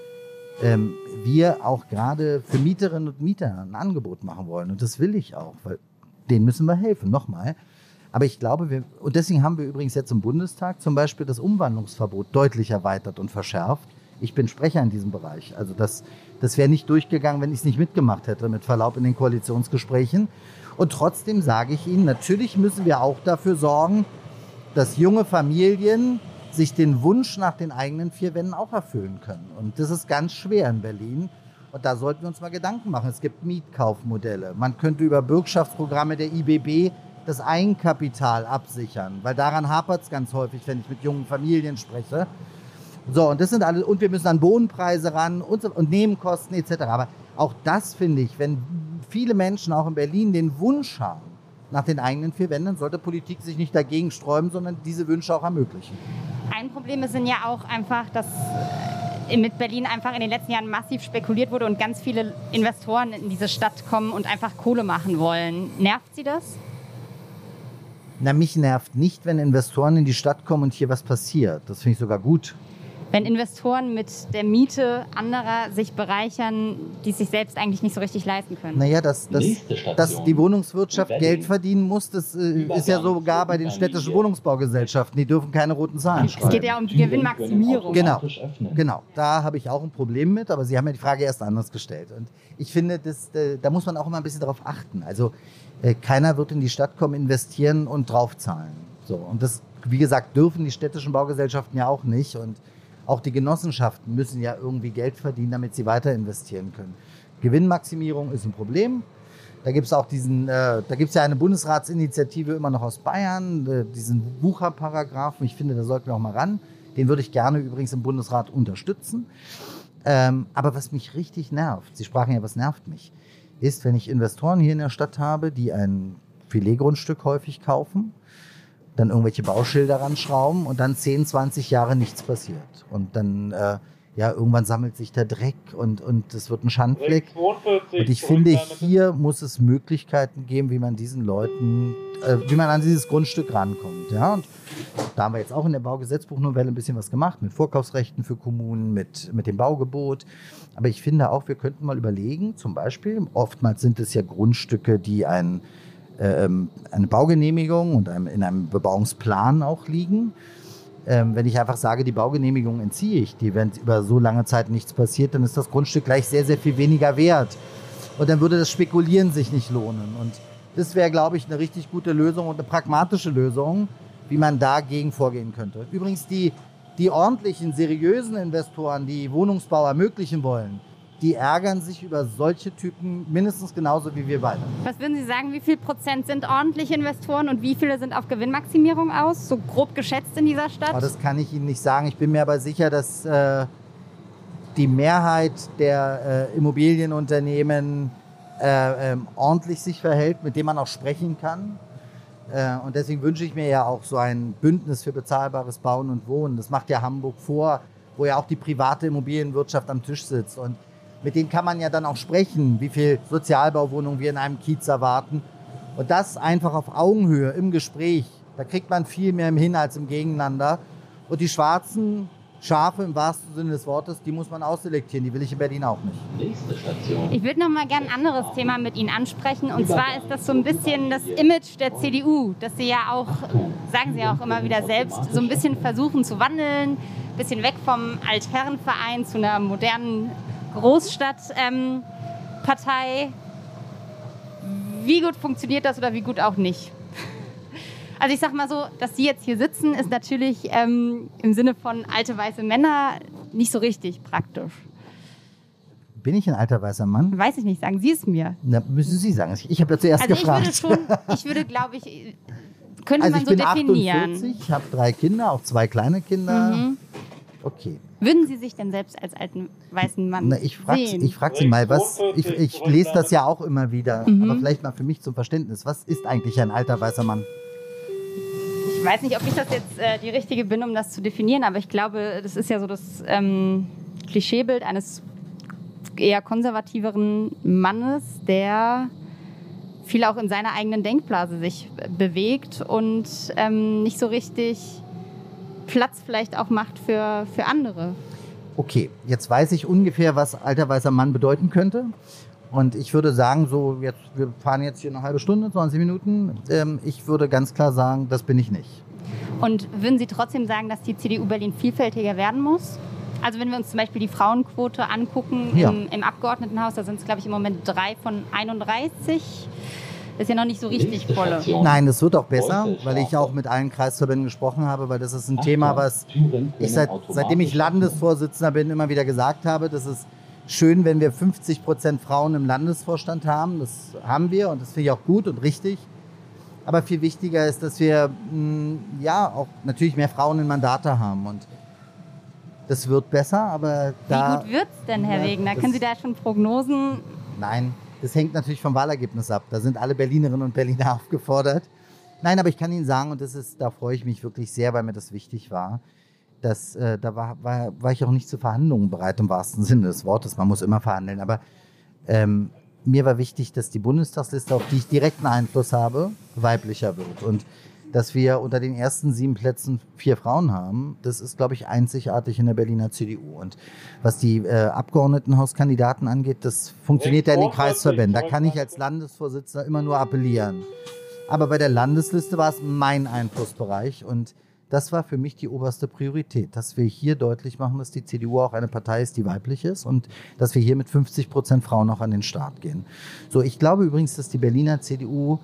wir auch gerade für Mieterinnen und Mieter ein Angebot machen wollen. Und das will ich auch, weil denen müssen wir helfen, nochmal. Aber ich glaube, und deswegen haben wir übrigens jetzt im Bundestag zum Beispiel das Umwandlungsverbot deutlich erweitert und verschärft. Ich bin Sprecher in diesem Bereich. Also das wäre nicht durchgegangen, wenn ich es nicht mitgemacht hätte, mit Verlaub in den Koalitionsgesprächen. Und trotzdem sage ich Ihnen, natürlich müssen wir auch dafür sorgen, dass junge Familien sich den Wunsch nach den eigenen 4 Wänden auch erfüllen können. Und das ist ganz schwer in Berlin. Und da sollten wir uns mal Gedanken machen. Es gibt Mietkaufmodelle. Man könnte über Bürgschaftsprogramme der IBB das Eigenkapital absichern, weil daran hapert es ganz häufig, wenn ich mit jungen Familien spreche. So, und das sind alle, und wir müssen an Bodenpreise ran und Nebenkosten etc. Aber auch das finde ich, wenn viele Menschen auch in Berlin den Wunsch haben nach den eigenen 4 Wänden, sollte Politik sich nicht dagegen sträuben, sondern diese Wünsche auch ermöglichen. Ein Problem ist ja auch einfach, dass mit Berlin einfach in den letzten Jahren massiv spekuliert wurde und ganz viele Investoren in diese Stadt kommen und einfach Kohle machen wollen. Nervt Sie das? Na, mich nervt nicht, wenn Investoren in die Stadt kommen und hier was passiert. Das finde ich sogar gut. Wenn Investoren mit der Miete anderer sich bereichern, die sich selbst eigentlich nicht so richtig leisten können. Naja, dass die Wohnungswirtschaft Geld verdienen muss, das ist ja sogar bei den städtischen Wohnungsbaugesellschaften. Die dürfen keine roten Zahlen schreiben. Es geht ja um die Gewinnmaximierung. Genau. Da habe ich auch ein Problem mit, aber Sie haben ja die Frage erst anders gestellt. Und ich finde, da muss man auch immer ein bisschen darauf achten. Also keiner wird in die Stadt kommen, investieren und draufzahlen. So, und das, wie gesagt, dürfen die städtischen Baugesellschaften ja auch nicht. Und auch die Genossenschaften müssen ja irgendwie Geld verdienen, damit sie weiter investieren können. Gewinnmaximierung ist ein Problem. Da gibt es auch ja eine Bundesratsinitiative immer noch aus Bayern, diesen Wucherparagraphen. Ich finde, da sollten wir auch mal ran. Den würde ich gerne übrigens im Bundesrat unterstützen. Aber was mich richtig nervt, Sie sprachen ja, was nervt mich, ist, wenn ich Investoren hier in der Stadt habe, die ein Filetgrundstück häufig kaufen, dann irgendwelche Bauschilder ranschrauben und dann 10, 20 Jahre nichts passiert. Und dann irgendwann sammelt sich der Dreck und es wird ein Schandfleck. Und ich finde, hier muss es Möglichkeiten geben, wie man diesen Leuten, wie man an dieses Grundstück rankommt. Ja? Und da haben wir jetzt auch in der Baugesetzbuchnovelle ein bisschen was gemacht, mit Vorkaufsrechten für Kommunen, mit dem Baugebot. Aber ich finde auch, wir könnten mal überlegen, zum Beispiel, oftmals sind es ja Grundstücke, die eine Baugenehmigung und in einem Bebauungsplan auch liegen. Wenn ich einfach sage, die Baugenehmigung entziehe ich die, wenn über so lange Zeit nichts passiert, dann ist das Grundstück gleich sehr, sehr viel weniger wert. Und dann würde das Spekulieren sich nicht lohnen. Und das wäre, glaube ich, eine richtig gute Lösung und eine pragmatische Lösung, wie man dagegen vorgehen könnte. Übrigens, die ordentlichen, seriösen Investoren, die Wohnungsbau ermöglichen wollen, die ärgern sich über solche Typen mindestens genauso wie wir beide. Was würden Sie sagen, wie viel Prozent sind ordentliche Investoren und wie viele sind auf Gewinnmaximierung aus? So grob geschätzt in dieser Stadt? Das kann ich Ihnen nicht sagen. Ich bin mir aber sicher, dass die Mehrheit der Immobilienunternehmen ordentlich sich verhält, mit dem man auch sprechen kann. Und deswegen wünsche ich mir ja auch so ein Bündnis für bezahlbares Bauen und Wohnen. Das macht ja Hamburg vor, wo ja auch die private Immobilienwirtschaft am Tisch sitzt. Und mit denen kann man ja dann auch sprechen, wie viel Sozialbauwohnungen wir in einem Kiez erwarten. Und das einfach auf Augenhöhe im Gespräch. Da kriegt man viel mehr im Hin als im Gegeneinander. Und die schwarzen Schafe im wahrsten Sinne des Wortes, die muss man ausselektieren. Die will ich in Berlin auch nicht. Nächste Station. Ich würde noch mal gerne ein anderes Thema mit Ihnen ansprechen. Und zwar ist das so ein bisschen das Image der CDU, das Sie ja auch, sagen Sie ja auch immer wieder selbst, so ein bisschen versuchen zu wandeln. Ein bisschen weg vom Altherrenverein zu einer modernen Großstadtpartei. Wie gut funktioniert das oder wie gut auch nicht? Also ich sag mal so, dass Sie jetzt hier sitzen, ist natürlich im Sinne von alte weiße Männer nicht so richtig praktisch. Bin ich ein alter weißer Mann? Weiß ich nicht, sagen Sie es mir. Na, müssen Sie sagen. Ich habe ja zuerst gefragt. Ich würde, glaube ich, könnte also man so definieren. Ich bin 48, ich habe 3 Kinder, auch 2 kleine Kinder. Mhm. Okay. Würden Sie sich denn selbst als alten weißen Mann sehen? Ich frage Sie mal, ich lese das ja auch immer wieder, aber vielleicht mal für mich zum Verständnis. Was ist eigentlich ein alter weißer Mann? Ich weiß nicht, ob ich das jetzt die Richtige bin, um das zu definieren, aber ich glaube, das ist ja so das Klischeebild eines eher konservativeren Mannes, der viel auch in seiner eigenen Denkblase sich bewegt und nicht so richtig Platz vielleicht auch macht für andere. Okay, jetzt weiß ich ungefähr, was alter weißer Mann bedeuten könnte. Und ich würde sagen, wir fahren jetzt hier eine halbe Stunde, 20 Minuten. Ich würde ganz klar sagen, das bin ich nicht. Und würden Sie trotzdem sagen, dass die CDU Berlin vielfältiger werden muss? Also wenn wir uns zum Beispiel die Frauenquote angucken im Abgeordnetenhaus, da sind es, glaube ich, im Moment 3 von 31. Das ist ja noch nicht so richtig volle. Nein, das wird auch besser, weil ich auch mit allen Kreisverbänden gesprochen habe, weil das ist ein Thema, was ich seitdem ich Landesvorsitzender bin, immer wieder gesagt habe. Das ist schön, wenn wir 50% Frauen im Landesvorstand haben. Das haben wir und das finde ich auch gut und richtig. Aber viel wichtiger ist, dass wir auch natürlich mehr Frauen in Mandate haben. Und das wird besser, aber da... Wie gut wird es denn, Herr Wegener? Können Sie da schon Prognosen? Nein, das hängt natürlich vom Wahlergebnis ab. Da sind alle Berlinerinnen und Berliner aufgefordert. Nein, aber ich kann Ihnen sagen, und da freue ich mich wirklich sehr, weil mir das wichtig war, dass da war ich auch nicht zu Verhandlungen bereit, im wahrsten Sinne des Wortes. Man muss immer verhandeln. Aber mir war wichtig, dass die Bundestagsliste, auf die ich direkten Einfluss habe, weiblicher wird. Und dass wir unter den ersten 7 Plätzen 4 Frauen haben, das ist, glaube ich, einzigartig in der Berliner CDU. Und was die Abgeordnetenhauskandidaten angeht, das funktioniert ja in den Kreisverbänden. Da kann ich als Landesvorsitzender immer nur appellieren. Aber bei der Landesliste war es mein Einflussbereich und das war für mich die oberste Priorität, dass wir hier deutlich machen, dass die CDU auch eine Partei ist, die weiblich ist und dass wir hier mit 50% Frauen auch an den Start gehen. So, ich glaube übrigens, dass die Berliner CDU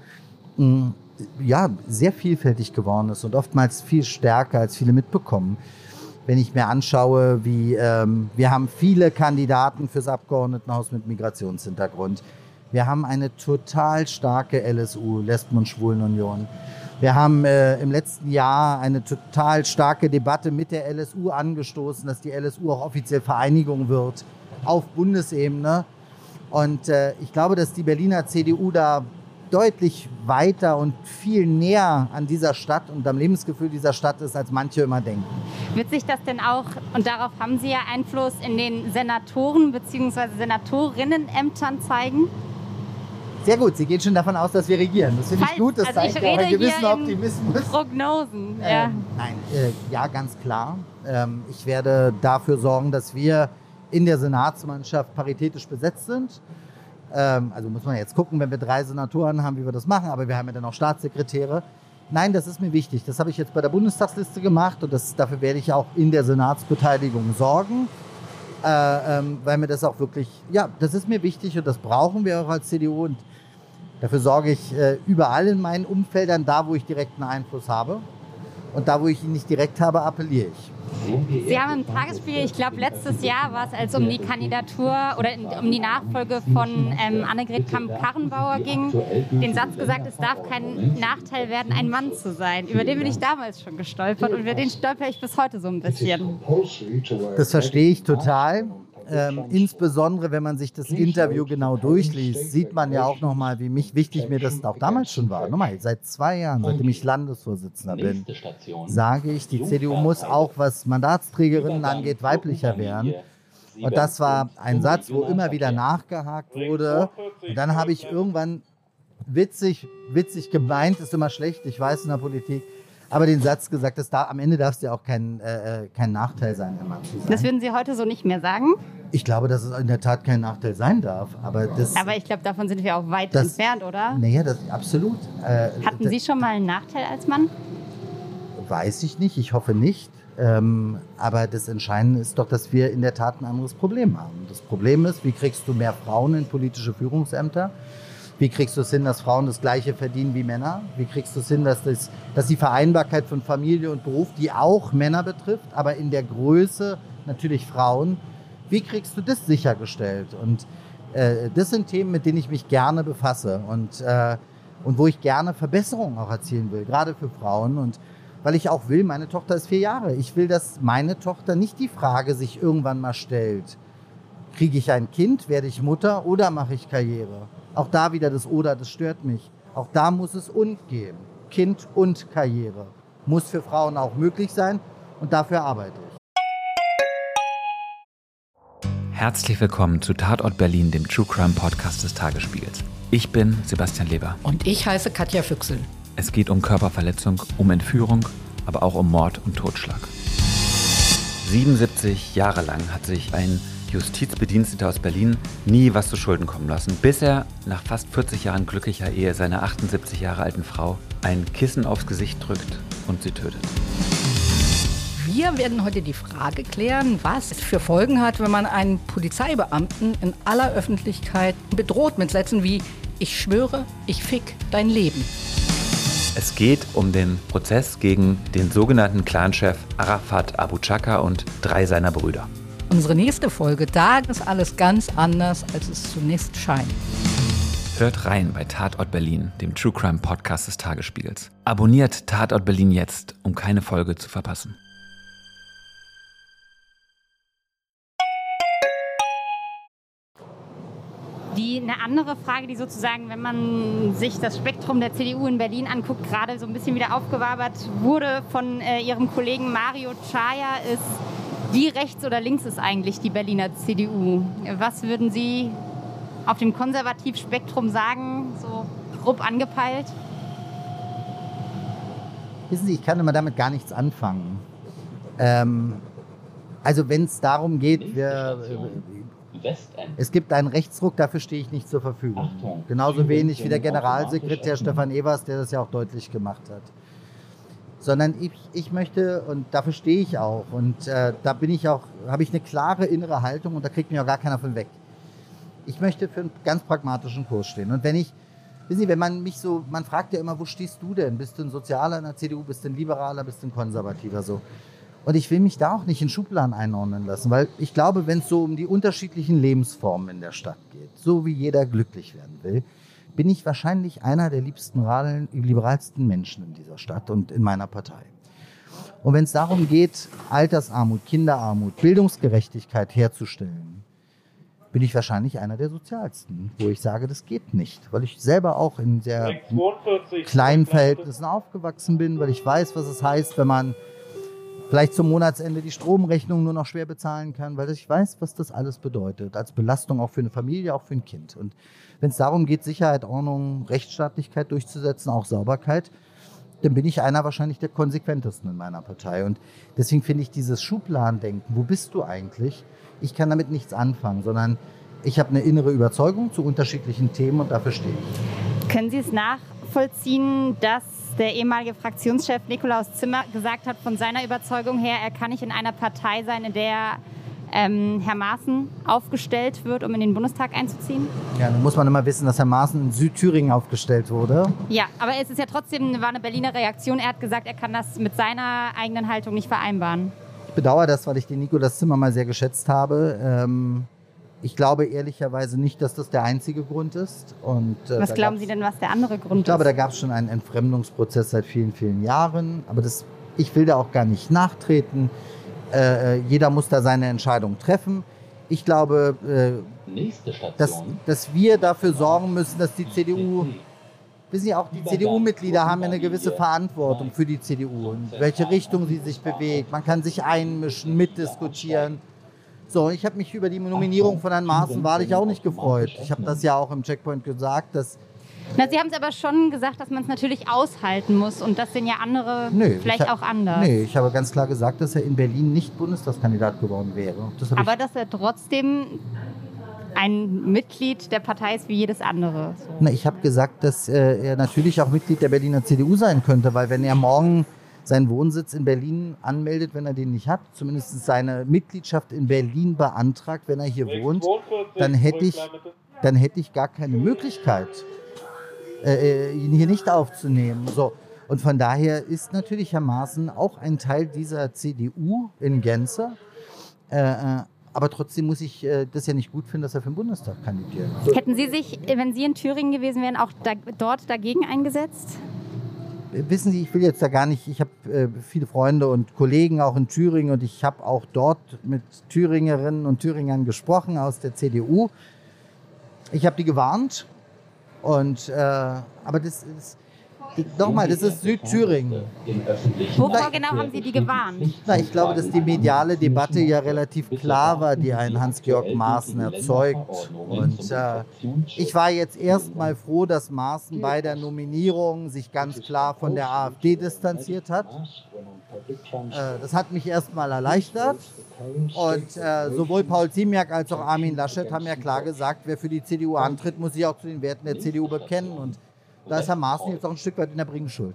sehr vielfältig geworden ist und oftmals viel stärker, als viele mitbekommen. Wenn ich mir anschaue, wir haben viele Kandidaten fürs Abgeordnetenhaus mit Migrationshintergrund. Wir haben eine total starke LSU, Lesben- und Schwulenunion. Wir haben im letzten Jahr eine total starke Debatte mit der LSU angestoßen, dass die LSU auch offiziell Vereinigung wird auf Bundesebene. Und ich glaube, dass die Berliner CDU da deutlich weiter und viel näher an dieser Stadt und am Lebensgefühl dieser Stadt ist, als manche immer denken. Wird sich das denn auch, und darauf haben Sie ja Einfluss, in den Senatoren- bzw. Senatorinnenämtern zeigen? Sehr gut, Sie gehen schon davon aus, dass wir regieren. Das finde ich gut, das also zeigt ich ja auch rede einen gewissen hier Optimismus. Prognosen, ja. Nein, ja, ganz klar. Ich werde dafür sorgen, dass wir in der Senatsmannschaft paritätisch besetzt sind. Also muss man jetzt gucken, wenn wir 3 Senatoren haben, wie wir das machen, aber wir haben ja dann auch Staatssekretäre. Nein, das ist mir wichtig. Das habe ich jetzt bei der Bundestagsliste gemacht und dafür werde ich auch in der Senatsbeteiligung sorgen, weil mir das auch wirklich, ja, das ist mir wichtig und das brauchen wir auch als CDU und dafür sorge ich überall in meinen Umfeldern, da wo ich direkten Einfluss habe und da wo ich ihn nicht direkt habe, appelliere ich. Sie haben im Tagesspiegel, ich glaube letztes Jahr war es, als um die Kandidatur oder um die Nachfolge von Annegret Kramp-Karrenbauer ging, den Satz gesagt, es darf kein Nachteil werden, ein Mann zu sein. Über den bin ich damals schon gestolpert und über den stolper ich bis heute so ein bisschen. Das verstehe ich total. Insbesondere, wenn man sich das Interview genau durchliest, sieht man ja auch nochmal, wie wichtig mir das auch damals schon war. Nochmal, seit 2 Jahren, seitdem ich Landesvorsitzender bin, sage ich, die CDU muss auch, was Mandatsträgerinnen angeht, weiblicher werden. Und das war ein Satz, wo immer wieder nachgehakt wurde. Und dann habe ich irgendwann witzig gemeint, ist immer schlecht, ich weiß in der Politik, aber den Satz gesagt, dass am Ende darf es ja auch kein Nachteil sein, ein Mann zu sein. Das würden Sie heute so nicht mehr sagen? Ich glaube, dass es in der Tat kein Nachteil sein darf. Aber ich glaube, davon sind wir auch weit entfernt, oder? Naja, das absolut. Hatten Sie schon mal einen Nachteil als Mann? Weiß ich nicht, ich hoffe nicht. Aber das Entscheidende ist doch, dass wir in der Tat ein anderes Problem haben. Das Problem ist, wie kriegst du mehr Frauen in politische Führungsämter? Wie kriegst du es hin, dass Frauen das Gleiche verdienen wie Männer? Wie kriegst du es hin, dass die Vereinbarkeit von Familie und Beruf, die auch Männer betrifft, aber in der Größe natürlich Frauen, wie kriegst du das sichergestellt? Und das sind Themen, mit denen ich mich gerne befasse und wo ich gerne Verbesserungen auch erzielen will, gerade für Frauen. Und weil ich auch will, meine Tochter ist 4 Jahre. Ich will, dass meine Tochter nicht die Frage sich irgendwann mal stellt, kriege ich ein Kind, werde ich Mutter oder mache ich Karriere? Auch da wieder das Oder, das stört mich. Auch da muss es und geben. Kind und Karriere muss für Frauen auch möglich sein und dafür arbeite ich. Herzlich willkommen zu Tatort Berlin, dem True Crime Podcast des Tagesspiegels. Ich bin Sebastian Leber. Und ich heiße Katja Füchsel. Es geht um Körperverletzung, um Entführung, aber auch um Mord und Totschlag. 77 Jahre lang hat sich ein Justizbediensteter aus Berlin nie was zu Schulden kommen lassen, bis er nach fast 40 Jahren glücklicher Ehe seiner 78 Jahre alten Frau ein Kissen aufs Gesicht drückt und sie tötet. Wir werden heute die Frage klären, was es für Folgen hat, wenn man einen Polizeibeamten in aller Öffentlichkeit bedroht mit Sätzen wie „Ich schwöre, ich fick dein Leben". Es geht um den Prozess gegen den sogenannten Clanchef Arafat Abu Chaka und 3 seiner Brüder. Unsere nächste Folge, da ist alles ganz anders, als es zunächst scheint. Hört rein bei Tatort Berlin, dem True Crime Podcast des Tagesspiegels. Abonniert Tatort Berlin jetzt, um keine Folge zu verpassen. Eine andere Frage, die sozusagen, wenn man sich das Spektrum der CDU in Berlin anguckt, gerade so ein bisschen wieder aufgewabert wurde von Ihrem Kollegen Mario Chaya, ist, wie rechts oder links ist eigentlich die Berliner CDU? Was würden Sie auf dem Konservativspektrum sagen, so grob angepeilt? Wissen Sie, ich kann immer damit gar nichts anfangen. Also wenn es darum geht, es gibt einen Rechtsruck, dafür stehe ich nicht zur Verfügung. Genauso wenig wie der Generalsekretär Stefan Evers, der das ja auch deutlich gemacht hat. Sondern ich möchte, und dafür stehe ich auch, und da habe ich eine klare innere Haltung und da kriegt mich auch gar keiner von weg. Ich möchte für einen ganz pragmatischen Kurs stehen. Und wissen Sie, wenn man man fragt ja immer, wo stehst du denn? Bist du ein Sozialer in der CDU, bist du ein Liberaler, bist du ein Konservativer, so. Und ich will mich da auch nicht in Schubladen einordnen lassen, weil ich glaube, wenn es so um die unterschiedlichen Lebensformen in der Stadt geht, so wie jeder glücklich werden will, bin ich wahrscheinlich einer der liberalsten Menschen in dieser Stadt und in meiner Partei. Und wenn es darum geht, Altersarmut, Kinderarmut, Bildungsgerechtigkeit herzustellen, bin ich wahrscheinlich einer der sozialsten, wo ich sage, das geht nicht, weil ich selber auch in sehr kleinen Verhältnissen aufgewachsen bin, weil ich weiß, was es heißt, wenn man vielleicht zum Monatsende die Stromrechnung nur noch schwer bezahlen kann, weil ich weiß, was das alles bedeutet, als Belastung auch für eine Familie, auch für ein Kind. Und wenn es darum geht, Sicherheit, Ordnung, Rechtsstaatlichkeit durchzusetzen, auch Sauberkeit, dann bin ich einer wahrscheinlich der konsequentesten in meiner Partei. Und deswegen finde ich dieses Schubladendenken, wo bist du eigentlich? Ich kann damit nichts anfangen, sondern ich habe eine innere Überzeugung zu unterschiedlichen Themen und dafür stehe ich. Können Sie es nachvollziehen, dass der ehemalige Fraktionschef Nikolaus Zimmer gesagt hat, von seiner Überzeugung her, er kann nicht in einer Partei sein, in der Herr Maaßen aufgestellt wird, um in den Bundestag einzuziehen? Ja, dann muss man immer wissen, dass Herr Maaßen in Südthüringen aufgestellt wurde. Ja, aber es ist ja trotzdem, war eine Berliner Reaktion. Er hat gesagt, er kann das mit seiner eigenen Haltung nicht vereinbaren. Ich bedauere das, weil ich den Nikolaus Zimmer mal sehr geschätzt habe. Ich glaube ehrlicherweise nicht, dass das der einzige Grund ist. Und, was glauben Sie denn, was der andere Grund ist? Ich glaube, da gab es schon einen Entfremdungsprozess seit vielen, vielen Jahren. Aber ich will da auch gar nicht nachtreten. Jeder muss da seine Entscheidung treffen. Ich glaube, dass wir dafür sorgen müssen, dass die CDU, wissen Sie, auch die CDU-Mitglieder haben ja eine gewisse Verantwortung für die CDU, in welche Richtung sie sich bewegt. Man kann sich einmischen, mitdiskutieren. So, ich habe mich über die Nominierung von Herrn Maaßen wahrlich auch nicht gefreut. Ich habe das ja auch im Checkpoint gesagt, dass... Sie haben es aber schon gesagt, dass man es natürlich aushalten muss und das sehen ja andere vielleicht auch anders. Nee, ich habe ganz klar gesagt, dass er in Berlin nicht Bundestagskandidat geworden wäre. Aber dass er trotzdem ein Mitglied der Partei ist wie jedes andere. So. Na, ich habe gesagt, dass er natürlich auch Mitglied der Berliner CDU sein könnte, weil wenn er morgen seinen Wohnsitz in Berlin anmeldet, wenn er den nicht hat, zumindest seine Mitgliedschaft in Berlin beantragt, wenn er hier wohnt, dann hätte ich gar keine Möglichkeit, ihn hier nicht aufzunehmen. So. Und von daher ist natürlich Herr Maaßen auch ein Teil dieser CDU in Gänze. Aber trotzdem muss ich das ja nicht gut finden, dass er für den Bundestag kandidiert. So. Hätten Sie sich, wenn Sie in Thüringen gewesen wären, auch dort dagegen eingesetzt? Wissen Sie, ich will jetzt da gar nicht, ich habe viele Freunde und Kollegen auch in Thüringen und ich habe auch dort mit Thüringerinnen und Thüringern gesprochen aus der CDU. Ich habe die gewarnt. Und, aber das ist, nochmal, das ist Südthüringen. Wovor genau haben Sie die gewarnt? Na, ich glaube, dass die mediale Debatte ja relativ klar war, die ein Hans-Georg Maaßen erzeugt. Und ich war jetzt erstmal froh, dass Maaßen bei der Nominierung sich ganz klar von der AfD distanziert hat. Das hat mich erstmal erleichtert. Und sowohl Paul Ziemiak als auch Armin Laschet haben ja klar gesagt, wer für die CDU antritt, muss sich auch zu den Werten der CDU bekennen. Und da ist Herr Maaßen jetzt auch ein Stück weit in der Bringschuld.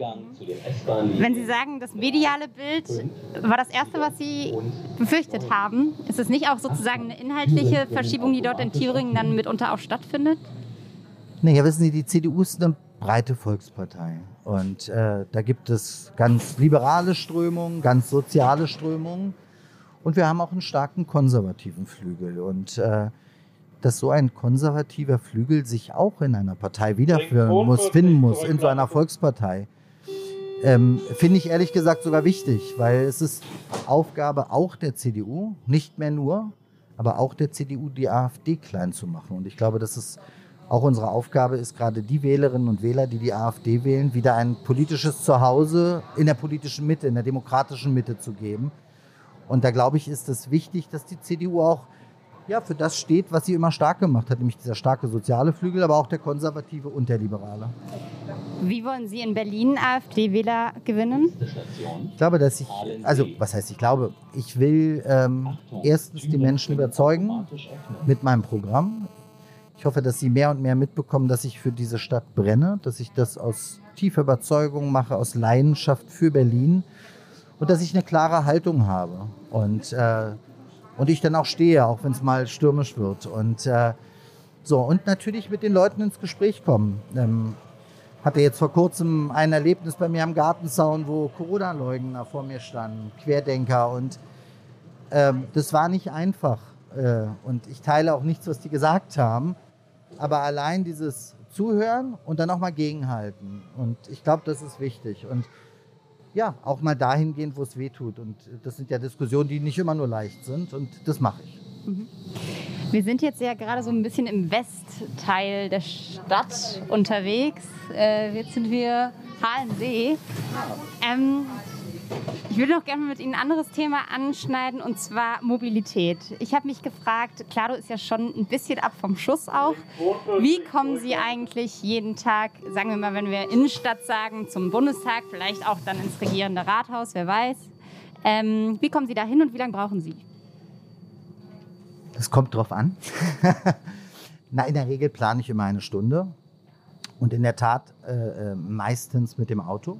Wenn Sie sagen, das mediale Bild war das Erste, was Sie befürchtet haben, ist es nicht auch sozusagen eine inhaltliche Verschiebung, die dort in Thüringen dann mitunter auch stattfindet? Naja, wissen Sie, die CDU ist eine breite Volkspartei. Und da gibt es ganz liberale Strömungen, ganz soziale Strömungen. Und wir haben auch einen starken konservativen Flügel. Und dass so ein konservativer Flügel sich auch in einer Partei finden muss, in so einer Volkspartei, finde ich ehrlich gesagt sogar wichtig, weil es ist Aufgabe auch der CDU, nicht mehr nur, aber auch der CDU, die AfD klein zu machen. Und ich glaube, dass es auch unsere Aufgabe ist, gerade die Wählerinnen und Wähler, die die AfD wählen, wieder ein politisches Zuhause in der politischen Mitte, in der demokratischen Mitte zu geben. Und da, glaube ich, ist es wichtig, dass die CDU auch für das steht, was sie immer stark gemacht hat, nämlich dieser starke soziale Flügel, aber auch der konservative und der liberale. Wie wollen Sie in Berlin AfD-Wähler gewinnen? Ich glaube, ich will erstens die Menschen überzeugen mit meinem Programm. Ich hoffe, dass sie mehr und mehr mitbekommen, dass ich für diese Stadt brenne, dass ich das aus tiefer Überzeugung mache, aus Leidenschaft für Berlin und dass ich eine klare Haltung habe und ich dann auch stehe, auch wenn es mal stürmisch wird. Und natürlich mit den Leuten ins Gespräch kommen. Hatte jetzt vor kurzem ein Erlebnis bei mir am Gartenzaun, wo Corona-Leugner vor mir standen, Querdenker. Und das war nicht einfach. Und ich teile auch nichts, was die gesagt haben. Aber allein dieses Zuhören und dann auch mal gegenhalten. Und ich glaube, das ist wichtig. Und ja, auch mal dahin gehen, wo es weh tut. Und das sind ja Diskussionen, die nicht immer nur leicht sind. Und das mache ich. Wir sind jetzt ja gerade so ein bisschen im Westteil der Stadt unterwegs. Jetzt sind wir Halensee. Ich würde noch gerne mit Ihnen ein anderes Thema anschneiden, und zwar Mobilität. Ich habe mich gefragt, Klado ist ja schon ein bisschen ab vom Schuss auch. Wie kommen Sie eigentlich jeden Tag, sagen wir mal, wenn wir Innenstadt sagen, zum Bundestag, vielleicht auch dann ins regierende Rathaus, wer weiß. Wie kommen Sie da hin und wie lange brauchen Sie? Das kommt drauf an. In der Regel plane ich immer 1 Stunde und in der Tat meistens mit dem Auto.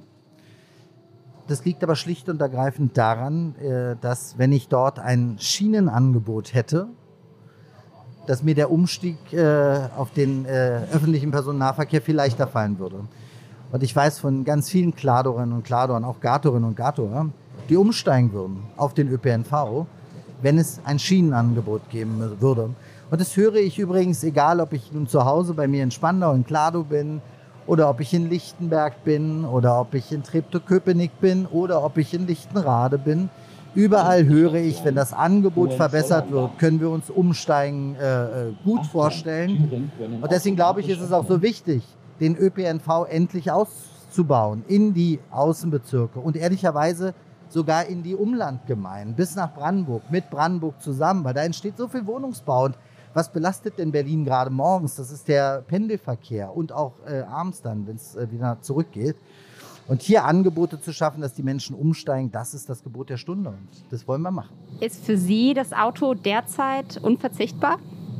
Das liegt aber schlicht und ergreifend daran, dass wenn ich dort ein Schienenangebot hätte, dass mir der Umstieg auf den öffentlichen Personennahverkehr viel leichter fallen würde. Und ich weiß von ganz vielen Kladorerinnen und Kladorern, auch Gatorinnen und Gatorer, die umsteigen würden auf den ÖPNV, wenn es ein Schienenangebot geben würde. Und das höre ich übrigens, egal ob ich nun zu Hause bei mir in Spandau in Klado bin oder ob ich in Lichtenberg bin oder ob ich in Treptow-Köpenick bin oder ob ich in Lichtenrade bin. Überall höre ich, wenn das Angebot verbessert wird, können wir uns Umsteigen gut vorstellen. Und deswegen glaube ich, ist es auch so wichtig, den ÖPNV endlich auszubauen in die Außenbezirke und ehrlicherweise sogar in die Umlandgemeinden, bis nach Brandenburg, mit Brandenburg zusammen, weil da entsteht so viel Wohnungsbau. Und was belastet denn Berlin gerade morgens? Das ist der Pendelverkehr und auch abends dann, wenn es wieder zurückgeht. Und hier Angebote zu schaffen, dass die Menschen umsteigen, das ist das Gebot der Stunde und das wollen wir machen. Ist für Sie das Auto derzeit unverzichtbar?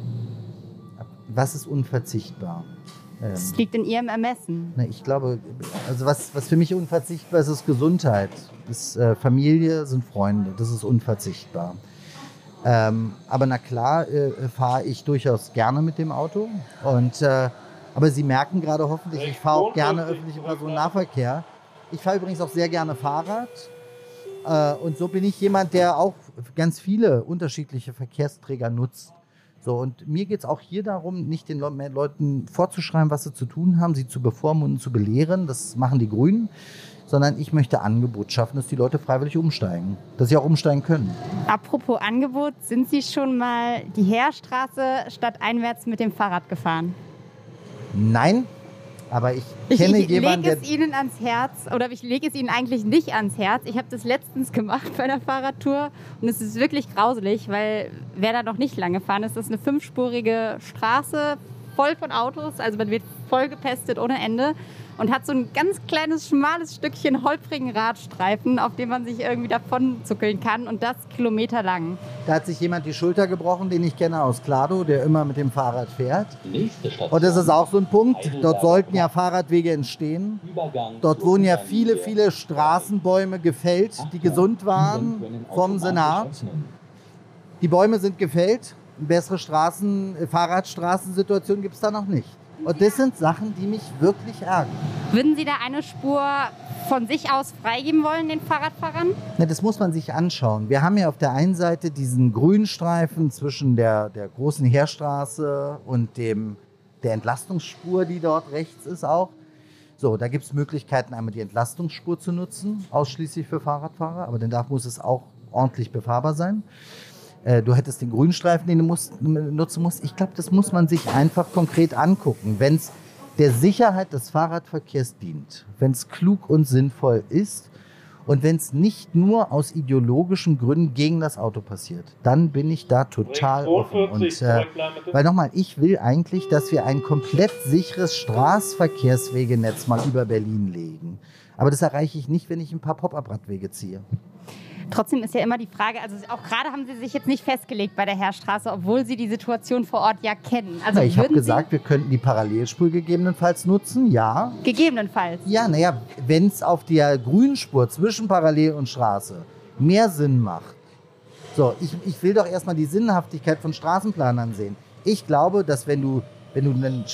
Was ist unverzichtbar? Das liegt in Ihrem Ermessen. Ich glaube, also was für mich unverzichtbar ist, ist Gesundheit. Ist Familie, sind Freunde. Das ist unverzichtbar. Aber na klar fahre ich durchaus gerne mit dem Auto. Aber Sie merken gerade hoffentlich, ich fahre auch gerne öffentlichen Personennahverkehr. Ich fahre übrigens auch sehr gerne Fahrrad. Und so bin ich jemand, der auch ganz viele unterschiedliche Verkehrsträger nutzt. So, und mir geht es auch hier darum, nicht den Leuten vorzuschreiben, was sie zu tun haben, sie zu bevormunden, zu belehren. Das machen die Grünen. Sondern ich möchte Angebot schaffen, dass die Leute freiwillig umsteigen. Dass sie auch umsteigen können. Apropos Angebot, sind Sie schon mal die Heerstraße stadteinwärts mit dem Fahrrad gefahren? Nein, aber ich kenne jemanden, der... Ich lege es Ihnen ans Herz, oder ich lege es Ihnen eigentlich nicht ans Herz. Ich habe das letztens gemacht bei einer Fahrradtour und es ist wirklich grauselig, weil wer da noch nicht lang gefahren ist, das ist eine 5-spurige Straße, voll von Autos, also man wird voll gepestet ohne Ende und hat so ein ganz kleines, schmales Stückchen holprigen Radstreifen, auf dem man sich irgendwie davon zuckeln kann und das kilometerlang. Da hat sich jemand die Schulter gebrochen, den ich kenne aus Klado, der immer mit dem Fahrrad fährt. Und das ist auch so ein Punkt, dort sollten ja Fahrradwege entstehen. Dort wurden ja viele, viele Straßenbäume gefällt, die gesund waren vom Senat. Die Bäume sind gefällt, eine bessere Fahrradstraßensituation gibt es da noch nicht. Und das sind Sachen, die mich wirklich ärgern. Würden Sie da eine Spur von sich aus freigeben wollen, den Fahrradfahrern? Na, das muss man sich anschauen. Wir haben ja auf der einen Seite diesen Grünstreifen zwischen der großen Heerstraße und der Entlastungsspur, die dort rechts ist auch. So, da gibt es Möglichkeiten, einmal die Entlastungsspur zu nutzen, ausschließlich für Fahrradfahrer. Aber dann muss es auch ordentlich befahrbar sein. Du hättest den Grünstreifen, den du nutzen musst. Ich glaube, das muss man sich einfach konkret angucken. Wenn es der Sicherheit des Fahrradverkehrs dient, wenn es klug und sinnvoll ist und wenn es nicht nur aus ideologischen Gründen gegen das Auto passiert, dann bin ich da total offen. Und, weil nochmal, ich will eigentlich, dass wir ein komplett sicheres Straßenverkehrswegenetz mal über Berlin legen. Aber das erreiche ich nicht, wenn ich ein paar Pop-up-Radwege ziehe. Trotzdem ist ja immer die Frage, also auch gerade haben Sie sich jetzt nicht festgelegt bei der Heerstraße, obwohl Sie die Situation vor Ort ja kennen. Also ich habe gesagt, wir könnten die Parallelspur gegebenenfalls nutzen, ja. Gegebenenfalls? Ja, naja, wenn es auf der Grünspur zwischen Parallel und Straße mehr Sinn macht. So, ich will doch erstmal die Sinnhaftigkeit von Straßenplanern sehen. Ich glaube, dass wenn du einen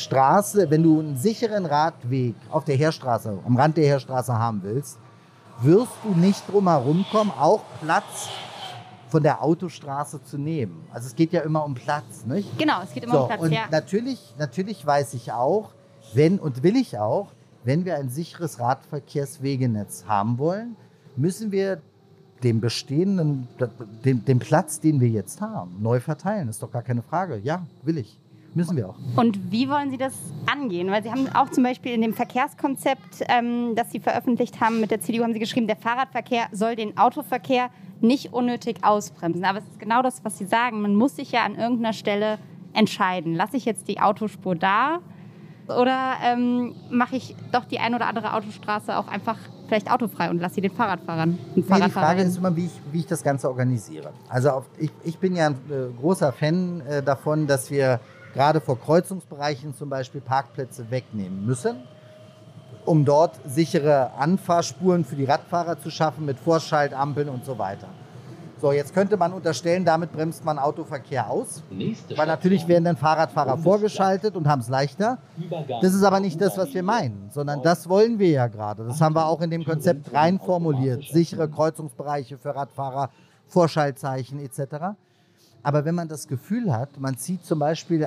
sicheren Radweg auf der Heerstraße, am Rand der Heerstraße haben willst, wirst du nicht drum herum kommen, auch Platz von der Autostraße zu nehmen. Also es geht ja immer um Platz, nicht? Genau, es geht immer um Platz, und ja. Natürlich weiß ich auch, wenn wir ein sicheres Radverkehrswegenetz haben wollen, müssen wir dem bestehenden, den Platz, den wir jetzt haben, neu verteilen. Ist doch gar keine Frage. Ja, will ich. Müssen wir auch. Und wie wollen Sie das angehen? Weil Sie haben auch zum Beispiel in dem Verkehrskonzept, das Sie veröffentlicht haben mit der CDU, haben Sie geschrieben, der Fahrradverkehr soll den Autoverkehr nicht unnötig ausbremsen. Aber es ist genau das, was Sie sagen. Man muss sich ja an irgendeiner Stelle entscheiden. Lasse ich jetzt die Autospur da oder mache ich doch die ein oder andere Autostraße auch einfach vielleicht autofrei und lasse sie den Fahrradfahrern und Fahrradfahrerinnen? Die Frage ist immer, wie ich das Ganze organisiere. Also ich bin ja ein großer Fan davon, dass wir gerade vor Kreuzungsbereichen zum Beispiel Parkplätze wegnehmen müssen, um dort sichere Anfahrspuren für die Radfahrer zu schaffen mit Vorschaltampeln und so weiter. So, jetzt könnte man unterstellen, damit bremst man Autoverkehr aus, weil natürlich werden dann Fahrradfahrer vorgeschaltet und haben es leichter. Das ist aber nicht das, was wir meinen, sondern das wollen wir ja gerade. Das haben wir auch in dem Konzept rein formuliert. Sichere Kreuzungsbereiche für Radfahrer, Vorschaltzeichen etc. Aber wenn man das Gefühl hat, man zieht zum Beispiel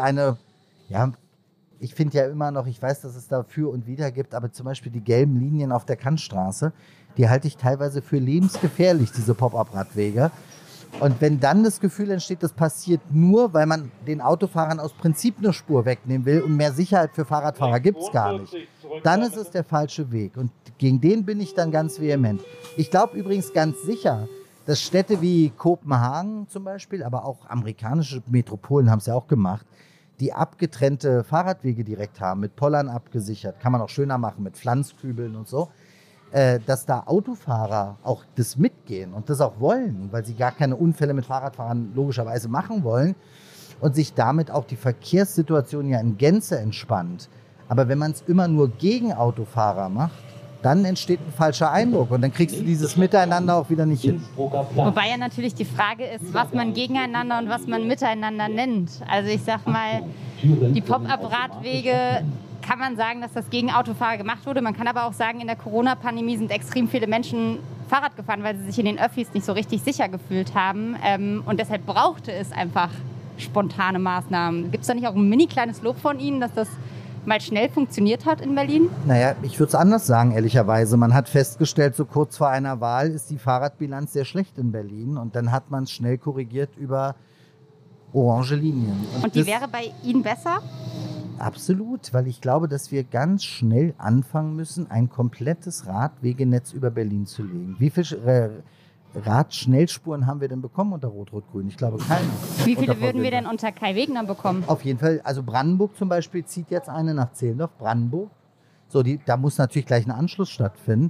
ich finde ja immer noch, ich weiß, dass es da für und wider gibt, aber zum Beispiel die gelben Linien auf der Kantstraße, die halte ich teilweise für lebensgefährlich, diese Pop-up-Radwege. Und wenn dann das Gefühl entsteht, das passiert nur, weil man den Autofahrern aus Prinzip eine Spur wegnehmen will und mehr Sicherheit für Fahrradfahrer gibt es gar nicht, dann ist es der falsche Weg. Und gegen den bin ich dann ganz vehement. Ich glaube übrigens ganz sicher, dass Städte wie Kopenhagen zum Beispiel, aber auch amerikanische Metropolen haben es ja auch gemacht, die abgetrennte Fahrradwege direkt haben, mit Pollern abgesichert, kann man auch schöner machen, mit Pflanzkübeln und so, dass da Autofahrer auch das mitgehen und das auch wollen, weil sie gar keine Unfälle mit Fahrradfahrern logischerweise machen wollen und sich damit auch die Verkehrssituation ja in Gänze entspannt. Aber wenn man es immer nur gegen Autofahrer macht, dann entsteht ein falscher Eindruck und dann kriegst du dieses Miteinander auch wieder nicht hin. Wobei ja natürlich die Frage ist, was man gegeneinander und was man miteinander nennt. Also ich sag mal, die Pop-up-Radwege, kann man sagen, dass das gegen Autofahrer gemacht wurde. Man kann aber auch sagen, in der Corona-Pandemie sind extrem viele Menschen Fahrrad gefahren, weil sie sich in den Öffis nicht so richtig sicher gefühlt haben. Und deshalb brauchte es einfach spontane Maßnahmen. Gibt es da nicht auch ein mini kleines Lob von Ihnen, dass das mal schnell funktioniert hat in Berlin? Naja, ich würde es anders sagen, ehrlicherweise. Man hat festgestellt, so kurz vor einer Wahl ist die Fahrradbilanz sehr schlecht in Berlin. Und dann hat man es schnell korrigiert über orange Linien. Und die wäre bei Ihnen besser? Absolut, weil ich glaube, dass wir ganz schnell anfangen müssen, ein komplettes Radwegenetz über Berlin zu legen. Wie viele Radschnellspuren haben wir denn bekommen unter Rot-Rot-Grün? Ich glaube keine. Wie viele würden wir denn unter Kai Wegner bekommen? Auf jeden Fall, also Brandenburg zum Beispiel zieht jetzt eine nach Zehlendorf, Brandenburg. So, da muss natürlich gleich ein Anschluss stattfinden.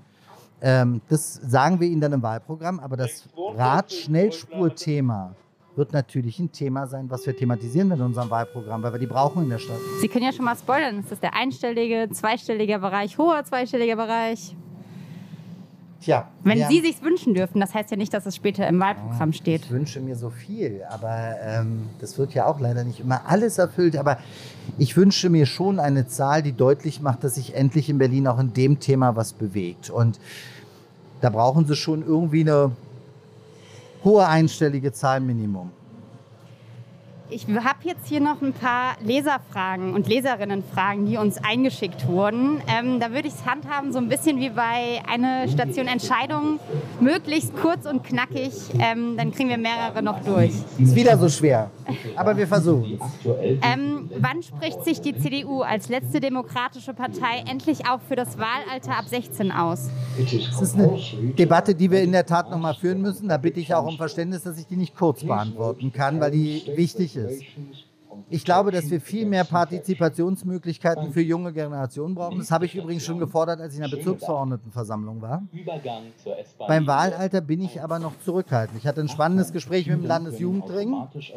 Das sagen wir Ihnen dann im Wahlprogramm, aber das Radschnellspur-Thema wird natürlich ein Thema sein, was wir thematisieren in unserem Wahlprogramm, weil wir die brauchen in der Stadt. Sie können ja schon mal spoilern. Ist das der einstellige, zweistellige Bereich, hoher zweistelliger Bereich? Tja, wenn Sie sich's wünschen dürfen, das heißt ja nicht, dass es später im Wahlprogramm steht. Ich wünsche mir so viel, aber das wird ja auch leider nicht immer alles erfüllt. Aber ich wünsche mir schon eine Zahl, die deutlich macht, dass sich endlich in Berlin auch in dem Thema was bewegt. Und da brauchen Sie schon irgendwie eine hohe einstellige Zahl Minimum. Ich habe jetzt hier noch ein paar Leserfragen und Leserinnenfragen, die uns eingeschickt wurden. Da würde ich es handhaben, so ein bisschen wie bei einer Station Entscheidung, möglichst kurz und knackig, dann kriegen wir mehrere noch durch. Ist wieder so schwer, aber wir versuchen es. Wann spricht sich die CDU als letzte demokratische Partei endlich auch für das Wahlalter ab 16 aus? Das ist eine Debatte, die wir in der Tat noch mal führen müssen. Da bitte ich auch um Verständnis, dass ich die nicht kurz beantworten kann, weil die wichtig ist. Ich glaube, dass wir viel mehr Partizipationsmöglichkeiten für junge Generationen brauchen. Das habe ich übrigens schon gefordert, als ich in der Bezirksverordnetenversammlung war. Beim Wahlalter bin ich aber noch zurückhaltend. Ich hatte ein spannendes Gespräch mit dem Landesjugendring.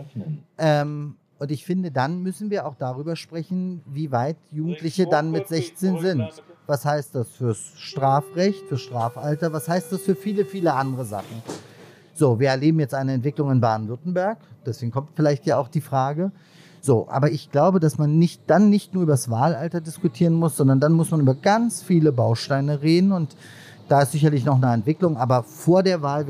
Und ich finde, dann müssen wir auch darüber sprechen, wie weit Jugendliche dann mit 16 sind. Was heißt das fürs Strafrecht, fürs Strafalter? Was heißt das für viele, viele andere Sachen? So, wir erleben jetzt eine Entwicklung in Baden-Württemberg. Deswegen kommt vielleicht ja auch die Frage. So, aber ich glaube, dass man nicht nur über das Wahlalter diskutieren muss, sondern dann muss man über ganz viele Bausteine reden. Und da ist sicherlich noch eine Entwicklung. Aber vor der Wahl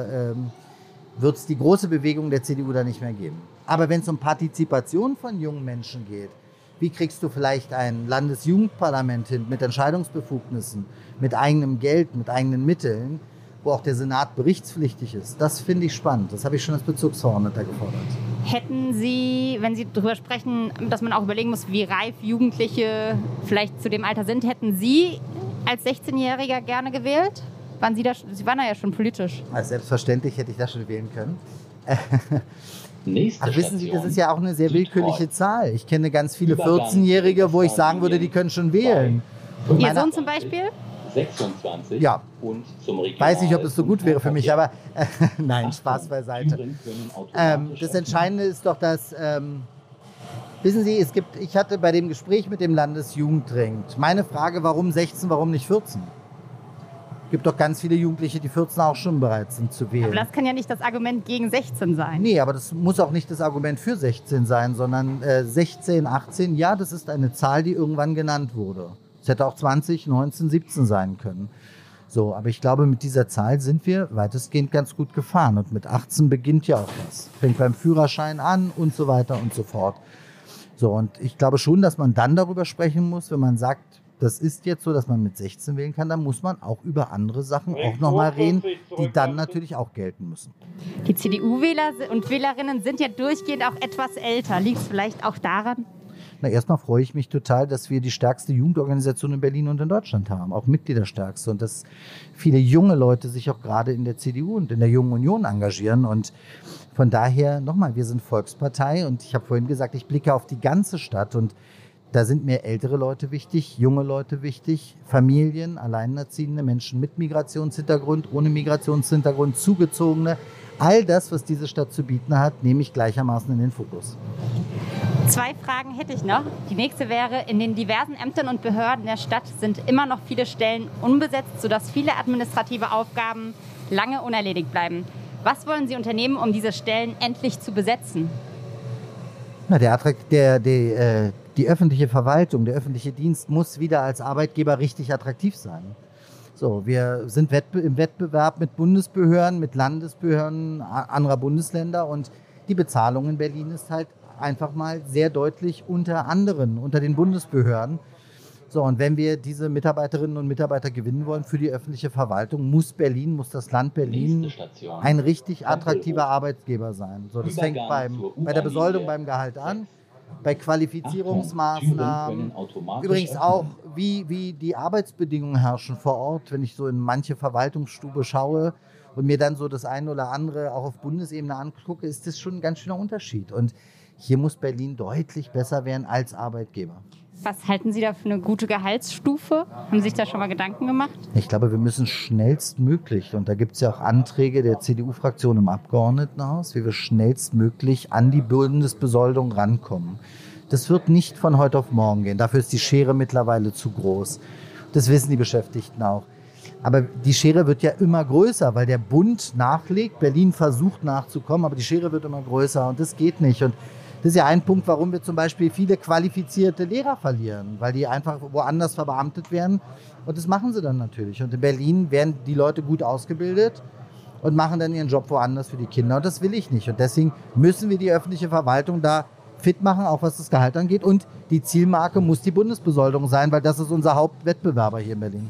wird es die große Bewegung der CDU da nicht mehr geben. Aber wenn es um Partizipation von jungen Menschen geht, wie kriegst du vielleicht ein Landesjugendparlament hin mit Entscheidungsbefugnissen, mit eigenem Geld, mit eigenen Mitteln? wo auch der Senat berichtspflichtig ist. Das finde ich spannend. Das habe ich schon als Bezirksverordneter gefordert. Hätten Sie, wenn Sie darüber sprechen, dass man auch überlegen muss, wie reif Jugendliche vielleicht zu dem Alter sind, hätten Sie als 16-Jähriger gerne gewählt? Sie waren ja schon politisch. Also selbstverständlich hätte ich das schon wählen können. Nächste Ach, wissen Sie, das Station, ist ja auch eine sehr willkürliche Südhorn. Zahl. Ich kenne ganz viele Übergang 14-Jährige, wo ich von sagen würde, die können schon wählen. Und Ihr meine- Sohn zum Beispiel? 26 Ja. und zum weiß nicht, ob es so gut wäre für mich, aber nein, Achtung, Spaß beiseite. Türen können automatisch Das öffnen. Entscheidende ist doch, dass, wissen Sie, ich hatte bei dem Gespräch mit dem Landesjugendring meine Frage, warum 16, warum nicht 14? Es gibt doch ganz viele Jugendliche, die 14 auch schon bereit sind zu wählen. Aber das kann ja nicht das Argument gegen 16 sein. Nee, aber das muss auch nicht das Argument für 16 sein, sondern 16, 18, ja, das ist eine Zahl, die irgendwann genannt wurde. Es hätte auch 20, 19, 17 sein können. So, aber ich glaube, mit dieser Zahl sind wir weitestgehend ganz gut gefahren. Und mit 18 beginnt ja auch was. Fängt beim Führerschein an und so weiter und so fort. So, und ich glaube schon, dass man dann darüber sprechen muss, wenn man sagt, das ist jetzt so, dass man mit 16 wählen kann, dann muss man auch über andere Sachen auch nochmal reden, die dann natürlich auch gelten müssen. Die CDU-Wähler und Wählerinnen sind ja durchgehend auch etwas älter. Liegt es vielleicht auch daran? Na, erstmal freue ich mich total, dass wir die stärkste Jugendorganisation in Berlin und in Deutschland haben, auch Mitgliederstärkste. Und dass viele junge Leute sich auch gerade in der CDU und in der Jungen Union engagieren. Und von daher, nochmal, wir sind Volkspartei und ich habe vorhin gesagt, ich blicke auf die ganze Stadt und da sind mir ältere Leute wichtig, junge Leute wichtig, Familien, Alleinerziehende, Menschen mit Migrationshintergrund, ohne Migrationshintergrund, Zugezogene. All das, was diese Stadt zu bieten hat, nehme ich gleichermaßen in den Fokus. 2 Fragen hätte ich noch. Die nächste wäre, in den diversen Ämtern und Behörden der Stadt sind immer noch viele Stellen unbesetzt, sodass viele administrative Aufgaben lange unerledigt bleiben. Was wollen Sie unternehmen, um diese Stellen endlich zu besetzen? Na, die öffentliche Verwaltung, der öffentliche Dienst muss wieder als Arbeitgeber richtig attraktiv sein. So, wir sind im Wettbewerb mit Bundesbehörden, mit Landesbehörden anderer Bundesländer und die Bezahlung in Berlin ist halt einfach mal sehr deutlich unter den Bundesbehörden. So, und wenn wir diese Mitarbeiterinnen und Mitarbeiter gewinnen wollen für die öffentliche Verwaltung, muss das Land Berlin Nächste Station. ein richtig attraktiver Arbeitgeber sein. So, das fängt bei der Besoldung beim Gehalt an, bei Qualifizierungsmaßnahmen, übrigens auch, wie die Arbeitsbedingungen herrschen vor Ort, wenn ich so in manche Verwaltungsstube schaue und mir dann so das eine oder andere auch auf Bundesebene angucke, ist das schon ein ganz schöner Unterschied. Und hier muss Berlin deutlich besser werden als Arbeitgeber. Was halten Sie da für eine gute Gehaltsstufe? Haben Sie sich da schon mal Gedanken gemacht? Ich glaube, wir müssen schnellstmöglich, und da gibt es ja auch Anträge der CDU-Fraktion im Abgeordnetenhaus, wie wir schnellstmöglich an die Bundesbesoldung rankommen. Das wird nicht von heute auf morgen gehen. Dafür ist die Schere mittlerweile zu groß. Das wissen die Beschäftigten auch. Aber die Schere wird ja immer größer, weil der Bund nachlegt. Berlin versucht nachzukommen, aber die Schere wird immer größer und das geht nicht. Und das ist ja ein Punkt, warum wir zum Beispiel viele qualifizierte Lehrer verlieren, weil die einfach woanders verbeamtet werden. Und das machen sie dann natürlich. Und in Berlin werden die Leute gut ausgebildet und machen dann ihren Job woanders für die Kinder. Und das will ich nicht. Und deswegen müssen wir die öffentliche Verwaltung da fit machen, auch was das Gehalt angeht. Und die Zielmarke muss die Bundesbesoldung sein, weil das ist unser Hauptwettbewerber hier in Berlin.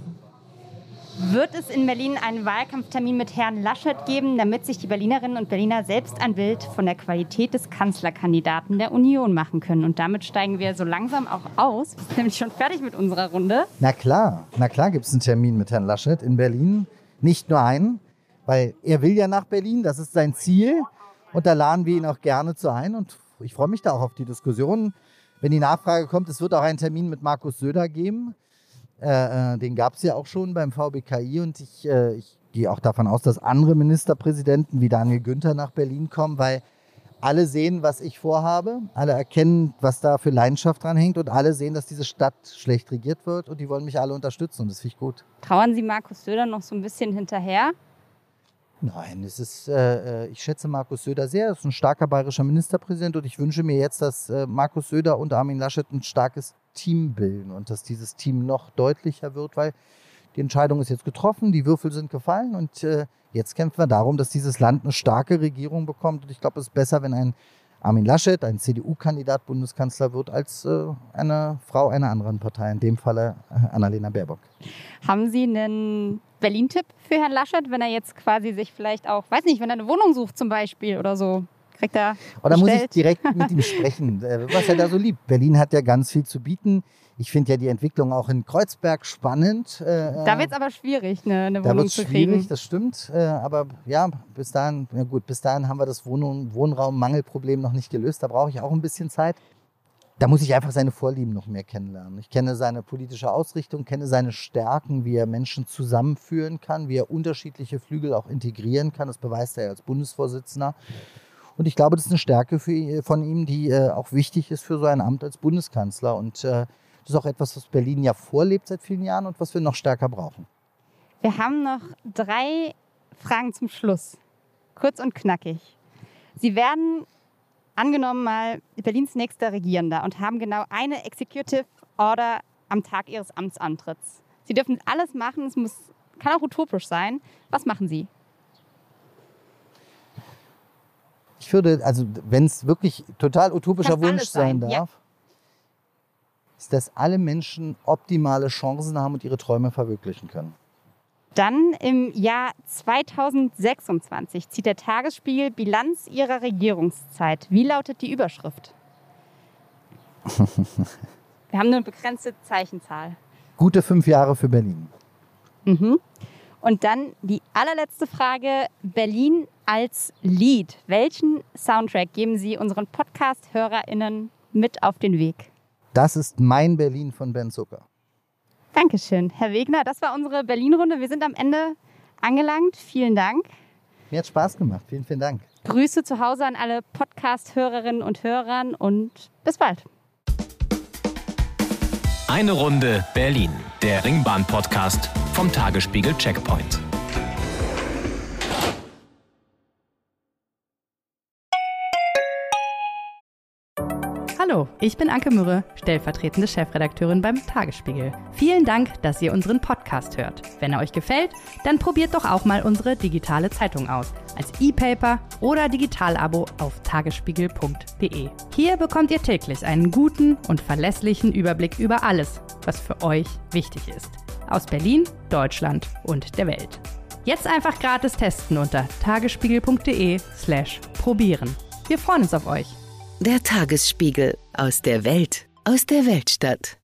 Wird es in Berlin einen Wahlkampftermin mit Herrn Laschet geben, damit sich die Berlinerinnen und Berliner selbst ein Bild von der Qualität des Kanzlerkandidaten der Union machen können? Und damit steigen wir so langsam auch aus. Wir sind nämlich schon fertig mit unserer Runde. Na klar gibt es einen Termin mit Herrn Laschet in Berlin. Nicht nur einen, weil er will ja nach Berlin, das ist sein Ziel. Und da laden wir ihn auch gerne zu ein. Und ich freue mich da auch auf die Diskussion. Wenn die Nachfrage kommt, es wird auch einen Termin mit Markus Söder geben. Den gab es ja auch schon beim VBKI und ich gehe auch davon aus, dass andere Ministerpräsidenten wie Daniel Günther nach Berlin kommen, weil alle sehen, was ich vorhabe, alle erkennen, was da für Leidenschaft dran hängt und alle sehen, dass diese Stadt schlecht regiert wird und die wollen mich alle unterstützen und das finde ich gut. Trauern Sie Markus Söder noch so ein bisschen hinterher? Nein, ich schätze Markus Söder sehr, er ist ein starker bayerischer Ministerpräsident und ich wünsche mir jetzt, dass Markus Söder und Armin Laschet ein starkes Team bilden und dass dieses Team noch deutlicher wird, weil die Entscheidung ist jetzt getroffen, die Würfel sind gefallen und jetzt kämpfen wir darum, dass dieses Land eine starke Regierung bekommt und ich glaube, es ist besser, wenn ein Armin Laschet, ein CDU-Kandidat Bundeskanzler wird, als eine Frau einer anderen Partei, in dem Falle Annalena Baerbock. Haben Sie einen Berlin-Tipp für Herrn Laschet, wenn er jetzt quasi sich vielleicht auch, weiß nicht, wenn er eine Wohnung sucht zum Beispiel oder so, kriegt er Oder muss ich direkt mit ihm sprechen, was er da so liebt. Berlin hat ja ganz viel zu bieten. Ich finde ja die Entwicklung auch in Kreuzberg spannend. Da wird es aber schwierig, eine Wohnung zu kriegen. Schwierig, das stimmt. Aber ja, bis dahin haben wir das Wohnraummangelproblem noch nicht gelöst. Da brauche ich auch ein bisschen Zeit. Da muss ich einfach seine Vorlieben noch mehr kennenlernen. Ich kenne seine politische Ausrichtung, kenne seine Stärken, wie er Menschen zusammenführen kann, wie er unterschiedliche Flügel auch integrieren kann. Das beweist er ja als Bundesvorsitzender. Und ich glaube, das ist eine Stärke von ihm, die auch wichtig ist für so ein Amt als Bundeskanzler. Und das ist auch etwas, was Berlin ja vorlebt seit vielen Jahren und was wir noch stärker brauchen. Wir haben noch 3 Fragen zum Schluss. Kurz und knackig. Sie werden, angenommen mal, Berlins nächster Regierender und haben genau eine Executive Order am Tag Ihres Amtsantritts. Sie dürfen alles machen, kann auch utopisch sein. Was machen Sie? Ich würde, also wenn es wirklich total utopischer Wunsch sein darf, ja, ist, dass alle Menschen optimale Chancen haben und ihre Träume verwirklichen können. Dann im Jahr 2026 zieht der Tagesspiegel Bilanz Ihrer Regierungszeit. Wie lautet die Überschrift? Wir haben eine begrenzte Zeichenzahl. Gute 5 Jahre für Berlin. Mhm. Und dann die allerletzte Frage, Berlin als Lied. Welchen Soundtrack geben Sie unseren Podcast-HörerInnen mit auf den Weg? Das ist Mein Berlin von Ben Zucker. Dankeschön, Herr Wegner. Das war unsere Berlin-Runde. Wir sind am Ende angelangt. Vielen Dank. Mir hat Spaß gemacht. Vielen, vielen Dank. Grüße zu Hause an alle Podcast-Hörerinnen und Hörern und bis bald. Eine Runde Berlin, der Ringbahn-Podcast vom Tagesspiegel Checkpoint. Hallo, ich bin Anke Mürre, stellvertretende Chefredakteurin beim Tagesspiegel. Vielen Dank, dass ihr unseren Podcast hört. Wenn er euch gefällt, dann probiert doch auch mal unsere digitale Zeitung aus. Als E-Paper oder Digital-Abo auf tagesspiegel.de. Hier bekommt ihr täglich einen guten und verlässlichen Überblick über alles, was für euch wichtig ist. Aus Berlin, Deutschland und der Welt. Jetzt einfach gratis testen unter tagesspiegel.de/probieren. Wir freuen uns auf euch. Der Tagesspiegel, aus der Welt, aus der Weltstadt.